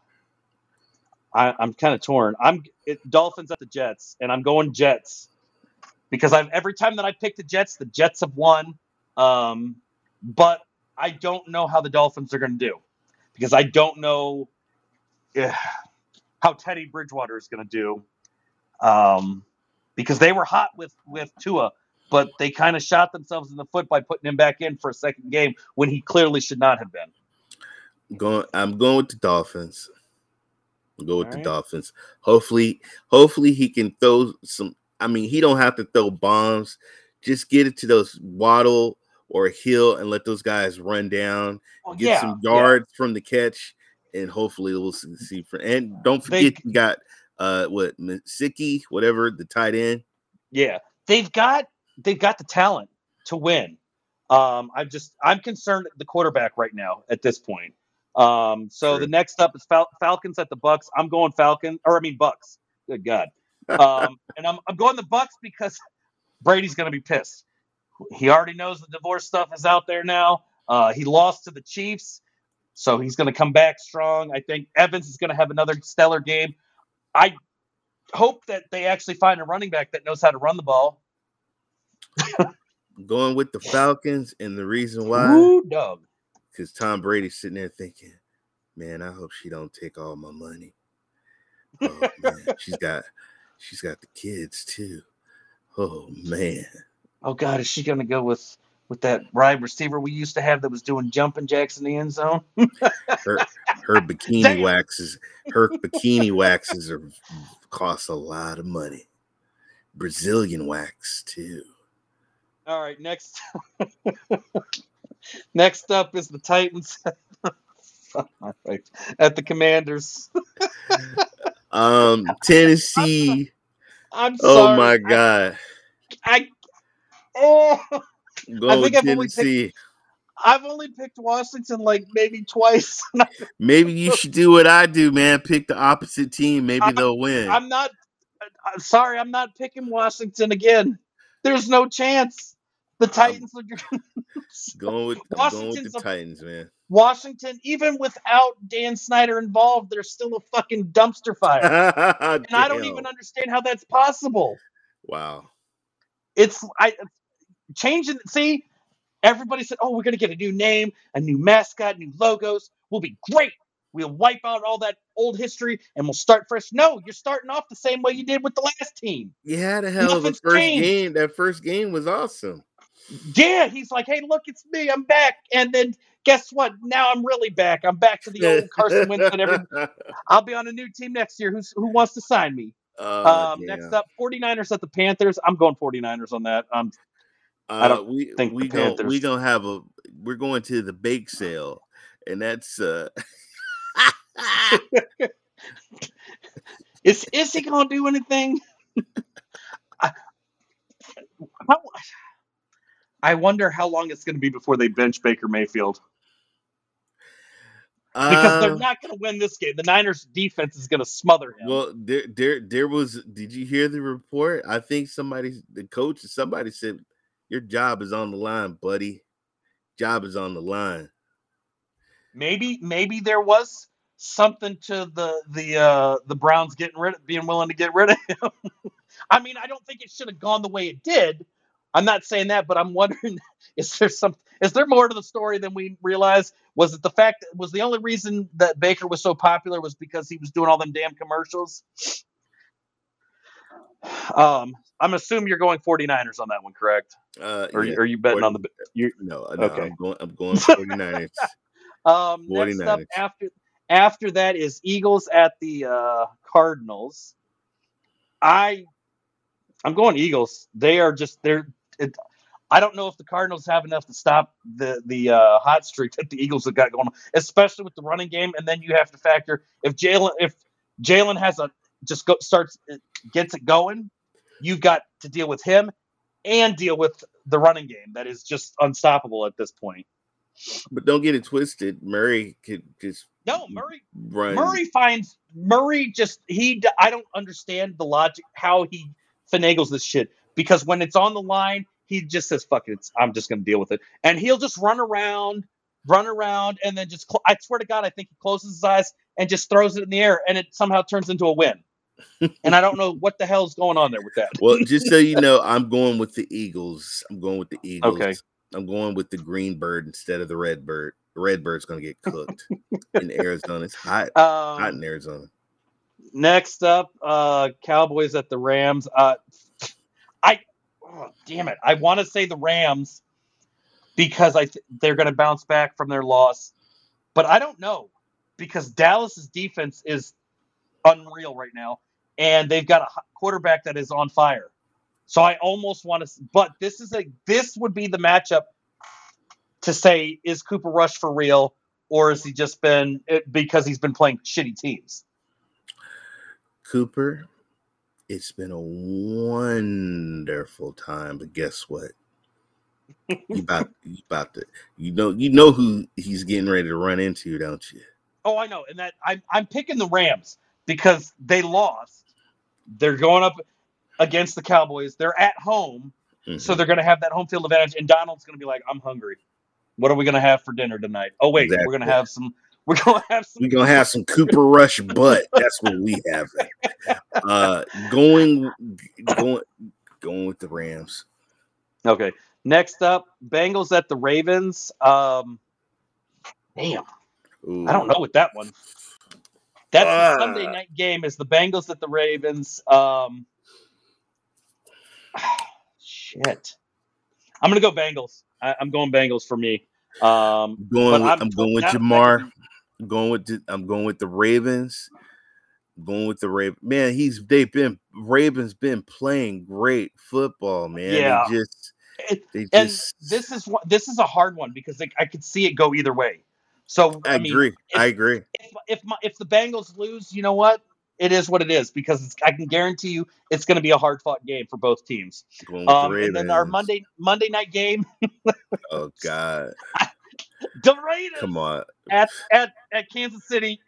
I, I'm kind of torn. I'm it, Dolphins at the Jets, and I'm going Jets because I've every time that I pick the Jets, the Jets have won. Um, but I don't know how the Dolphins are going to do because I don't know eh, how Teddy Bridgewater is going to do. Um, because they were hot with, with Tua, but they kind of shot themselves in the foot by putting him back in for a second game when he clearly should not have been. Going, I'm going with the Dolphins. I'll go with All the right. Dolphins. Hopefully, hopefully he can throw some. I mean, he don't have to throw bombs. Just get it to those Waddle or Hill and let those guys run down, Well, get yeah, some yards from the catch, and hopefully we'll see. For and don't forget They- you got uh what Misiki, whatever, the tight end. Yeah, they've got they've got the talent to win. Um, I'm just I'm concerned at the quarterback right now at this point. Um, so True. the next up is Fal- Falcons at the Bucks. I'm going Falcon, or I mean Bucks. Good God. Um, and I'm I'm going the Bucks because Brady's going to be pissed. He already knows the divorce stuff is out there now. Uh, he lost to the Chiefs, so he's going to come back strong. I think Evans is going to have another stellar game. I hope that they actually find a running back that knows how to run the ball. Going with the Falcons, and the reason why, Ooh, dog. because Tom Brady's sitting there thinking, man, I hope she don't take all my money. Oh man, she's got she's got the kids too. Oh man. Oh God, is she going to go with with that wide receiver we used to have that was doing jumping jacks in the end zone? Her her bikini Damn. waxes, her bikini waxes are cost a lot of money. Brazilian wax too. All right, next next up is the Titans at the Commanders. Um, Tennessee. I'm Oh sorry. my God. I, I oh, Go I with think I've only Tennessee. I've only picked Washington like maybe twice. Maybe you should do what I do, man. Pick the opposite team. Maybe I'm- they'll win. I'm not. I'm sorry, I'm not picking Washington again. There's no chance. The Titans are going with, I'm going with Washington's the a- Titans, man. Washington, even without Dan Snyder involved, they're still a fucking dumpster fire. And I don't even understand how that's possible. Wow. It's I changing. See, everybody said, "Oh, we're gonna get a new name, a new mascot, new logos. We'll be great. We'll wipe out all that old history and we'll start fresh." No, you're starting off the same way you did with the last team. You had a hell of a Nothing's first changed. game. That first game was awesome. Yeah, he's like, "Hey, look, it's me. I'm back." And then guess what? Now I'm really back. I'm back to the old Carson Wentz. And every, I'll be on a new team next year. Who's who wants to sign me? Oh, um, damn. next up, 49ers at the Panthers. I'm going 49ers on that. Um, I Uh, don't we think we the going Panthers- we gonna have a we're going to the bake sale, and that's uh is is he going to do anything? I, how, I wonder how long it's going to be before they bench Baker Mayfield, because they're uh, not going to win this game. The Niners defense is going to smother him. well there there there was. Did you hear the report? I think somebody, the coach, somebody said your job is on the line, buddy. Job is on the line. maybe maybe there was something to the the uh, the Browns getting rid of, being willing to get rid of him. I mean, I don't think it should have gone the way it did. I'm not saying that, but I'm wondering, is there some is there more to the story than we realize? Was it the fact that was the only reason that Baker was so popular was because he was doing all them damn commercials? Um, I'm assuming you're going 49ers on that one, correct? Uh, Or yeah. are you betting on the you? No, no, Okay. I'm going. I'm going 49ers. Um, next up 49ers. after After that is Eagles at the uh, Cardinals. I I'm going Eagles. They are just they're. It, I don't know if the Cardinals have enough to stop the the uh, hot streak that the Eagles have got going on, especially with the running game. And then you have to factor if Jalen if Jalen has a just go, starts gets it going, you've got to deal with him and deal with the running game that is just unstoppable at this point. But don't get it twisted. Murray could just no Murray. Run. Murray finds Murray just he. I don't understand the logic how he finagles this shit because when it's on the line, he just says fuck it. It's, I'm just going to deal with it, and he'll just run around, run around, and then just. Cl- I swear to God, I think he closes his eyes and just throws it in the air, and it somehow turns into a win. And I don't know what the hell's going on there with that. Well, just so you know, I'm going with the Eagles. I'm going with the Eagles. Okay. I'm going with the green bird instead of the red bird. The red bird's going to get cooked in Arizona. It's hot, Um, hot in Arizona. Next up, uh, Cowboys at the Rams. Uh, I, oh, damn it, I want to say the Rams because I th- they're going to bounce back from their loss, but I don't know because Dallas's defense is unreal right now, and they've got a quarterback that is on fire. So I almost want to, but this is a this would be the matchup to say, is Cooper Rush for real, or has he just been it, because he's been playing shitty teams? Cooper, it's been a wonderful time, but guess what? You about you about to you know you know who he's getting ready to run into, don't you? Oh, I know, and that I'm I'm picking the Rams because they lost. They're going up against the Cowboys. They're at home, mm-hmm. so they're going to have that home field advantage. And Donald's going to be like, "I'm hungry. What are we going to have for dinner tonight? Oh wait, exactly. we're going to have some. We're going to have some. We're going to have some Cooper Rush butt. That's what we have. Uh, going, going, going with the Rams. Okay. Next up, Bengals at the Ravens. Um, damn, Ooh. I don't know with that one. That's uh. the Sunday night game. Is the Bengals at the Ravens? Um. Shit. I'm gonna go Bengals. I, I'm going Bengals for me. Um, going. With, I'm, I'm going with Jamar. I'm going with. The, I'm going with the Ravens. I'm going with the Ravens. Man, he's they've been Ravens been playing great football. Man, yeah. They just. It, they and just, this is this is a hard one because they, I could see it go either way. So I, I mean, agree. If, I agree. If if, my, if the Bengals lose, you know what? It is what it is because it's, I can guarantee you it's going to be a hard fought game for both teams. Um, and then our Monday Monday night game. Oh God, the Raiders. Come on, at at at Kansas City.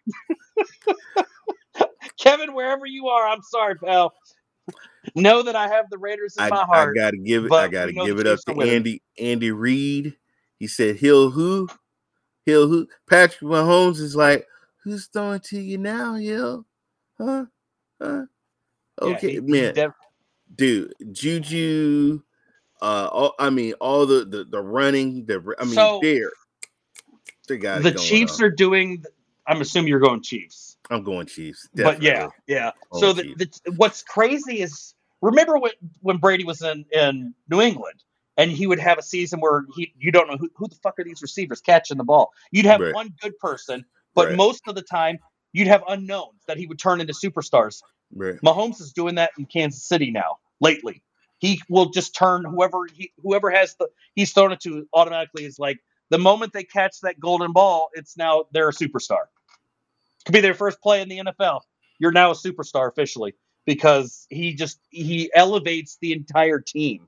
Kevin, wherever you are, I'm sorry, pal. Know that I have the Raiders in I, my heart. I gotta give it. I gotta give it up to Andy Andy Reid. He said, "He'll who, he'll who." Patrick Mahomes is like, "Who's throwing to you now, Hill?" Huh? Huh? Okay, yeah, he, man, def- dude, Juju. Uh, all, I mean, all the, the the running. The I mean, so, there. They got the Chiefs on. are doing. I'm assuming you're going Chiefs. I'm going Chiefs, definitely. But yeah, yeah. Going so the, the what's crazy is remember when when Brady was in in New England and he would have a season where he you don't know who, who the fuck are these receivers catching the ball. You'd have right. one good person, but right. most of the time. You'd have unknowns that he would turn into superstars. Right. Mahomes is doing that in Kansas City now. Lately, he will just turn whoever he, whoever has the he's thrown it to automatically is like the moment they catch that golden ball, it's now they're a superstar. It could be their first play in the N F L. You're now a superstar officially because he just he elevates the entire team,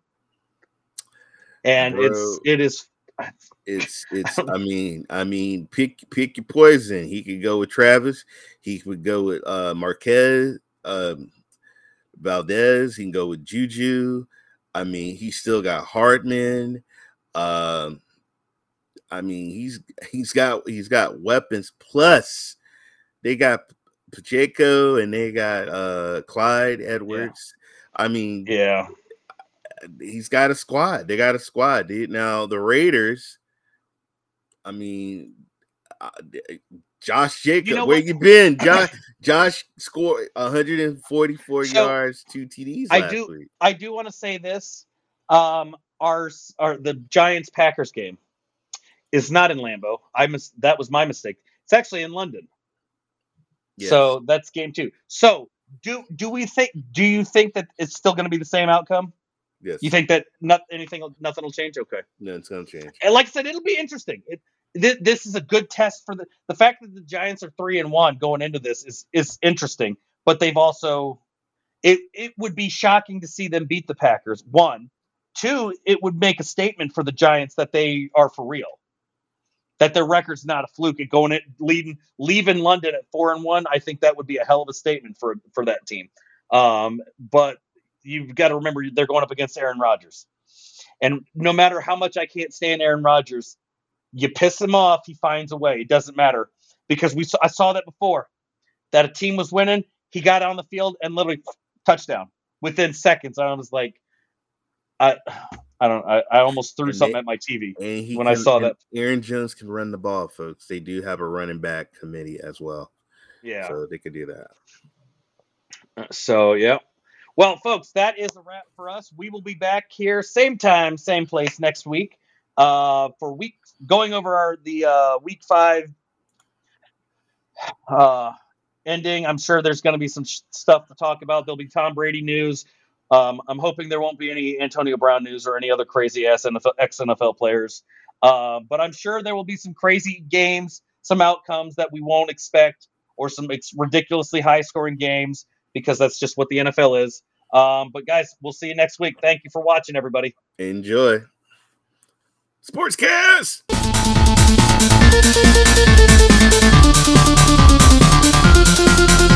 and Bro. it's it is. It's it's. I mean, I mean, pick pick your poison. He could go with Travis. He could go with uh, Marquez, um, Valdez. He can go with Juju. I mean, he still got Hardman. Um, I mean, he's he's got he's got weapons. Plus, they got Pacheco and they got uh, Clyde Edwards. Yeah. I mean, yeah. He's got a squad. They got a squad, dude. Now the Raiders. I mean, uh, Josh Jacobs, you know where you been? Josh Josh scored one hundred forty-four so, yards, two T Ds. I last do. week. I do want to say this. Um, our, our the Giants Packers game is not in Lambeau. I mis- that was my mistake. It's actually in London. Yes. So that's game two. So do do we think? Do you think that it's still going to be the same outcome? Yes. You think that not anything, nothing will change? Okay. No, it's gonna change. And like I said, it'll be interesting. It, th- this is a good test for the the fact that the Giants are three and one going into this is is interesting. But they've also it it would be shocking to see them beat the Packers. One, two, it would make a statement for the Giants that they are for real. That their record's not a fluke. It going it leading leaving London at four and one. I think that would be a hell of a statement for for that team. Um, but you've got to remember they're going up against Aaron Rodgers, and no matter how much I can't stand Aaron Rodgers, you piss him off, he finds a way. It doesn't matter because we saw, I saw that before. That a team was winning, he got on the field and literally touchdown within seconds. I was like, I. I don't. I, I almost threw And something they- at my T V And he when I can- saw and that. Aaron Jones can run the ball, folks. They do have a running back committee as well, Yeah. so they could do that. So, yeah. Well, folks, that is a wrap for us. We will be back here, same time, same place next week, uh, for week going over our the uh, week five uh, ending. I'm sure there's going to be some sh- stuff to talk about. There'll be Tom Brady news. Um, I'm hoping there won't be any Antonio Brown news or any other crazy ass N F L, ex-N F L players. Uh, but I'm sure there will be some crazy games, some outcomes that we won't expect, or some ex- ridiculously high scoring games, because that's just what the N F L is. Um, but guys, we'll see you next week. Thank you for watching, everybody. Enjoy. Sportscast! Thank you.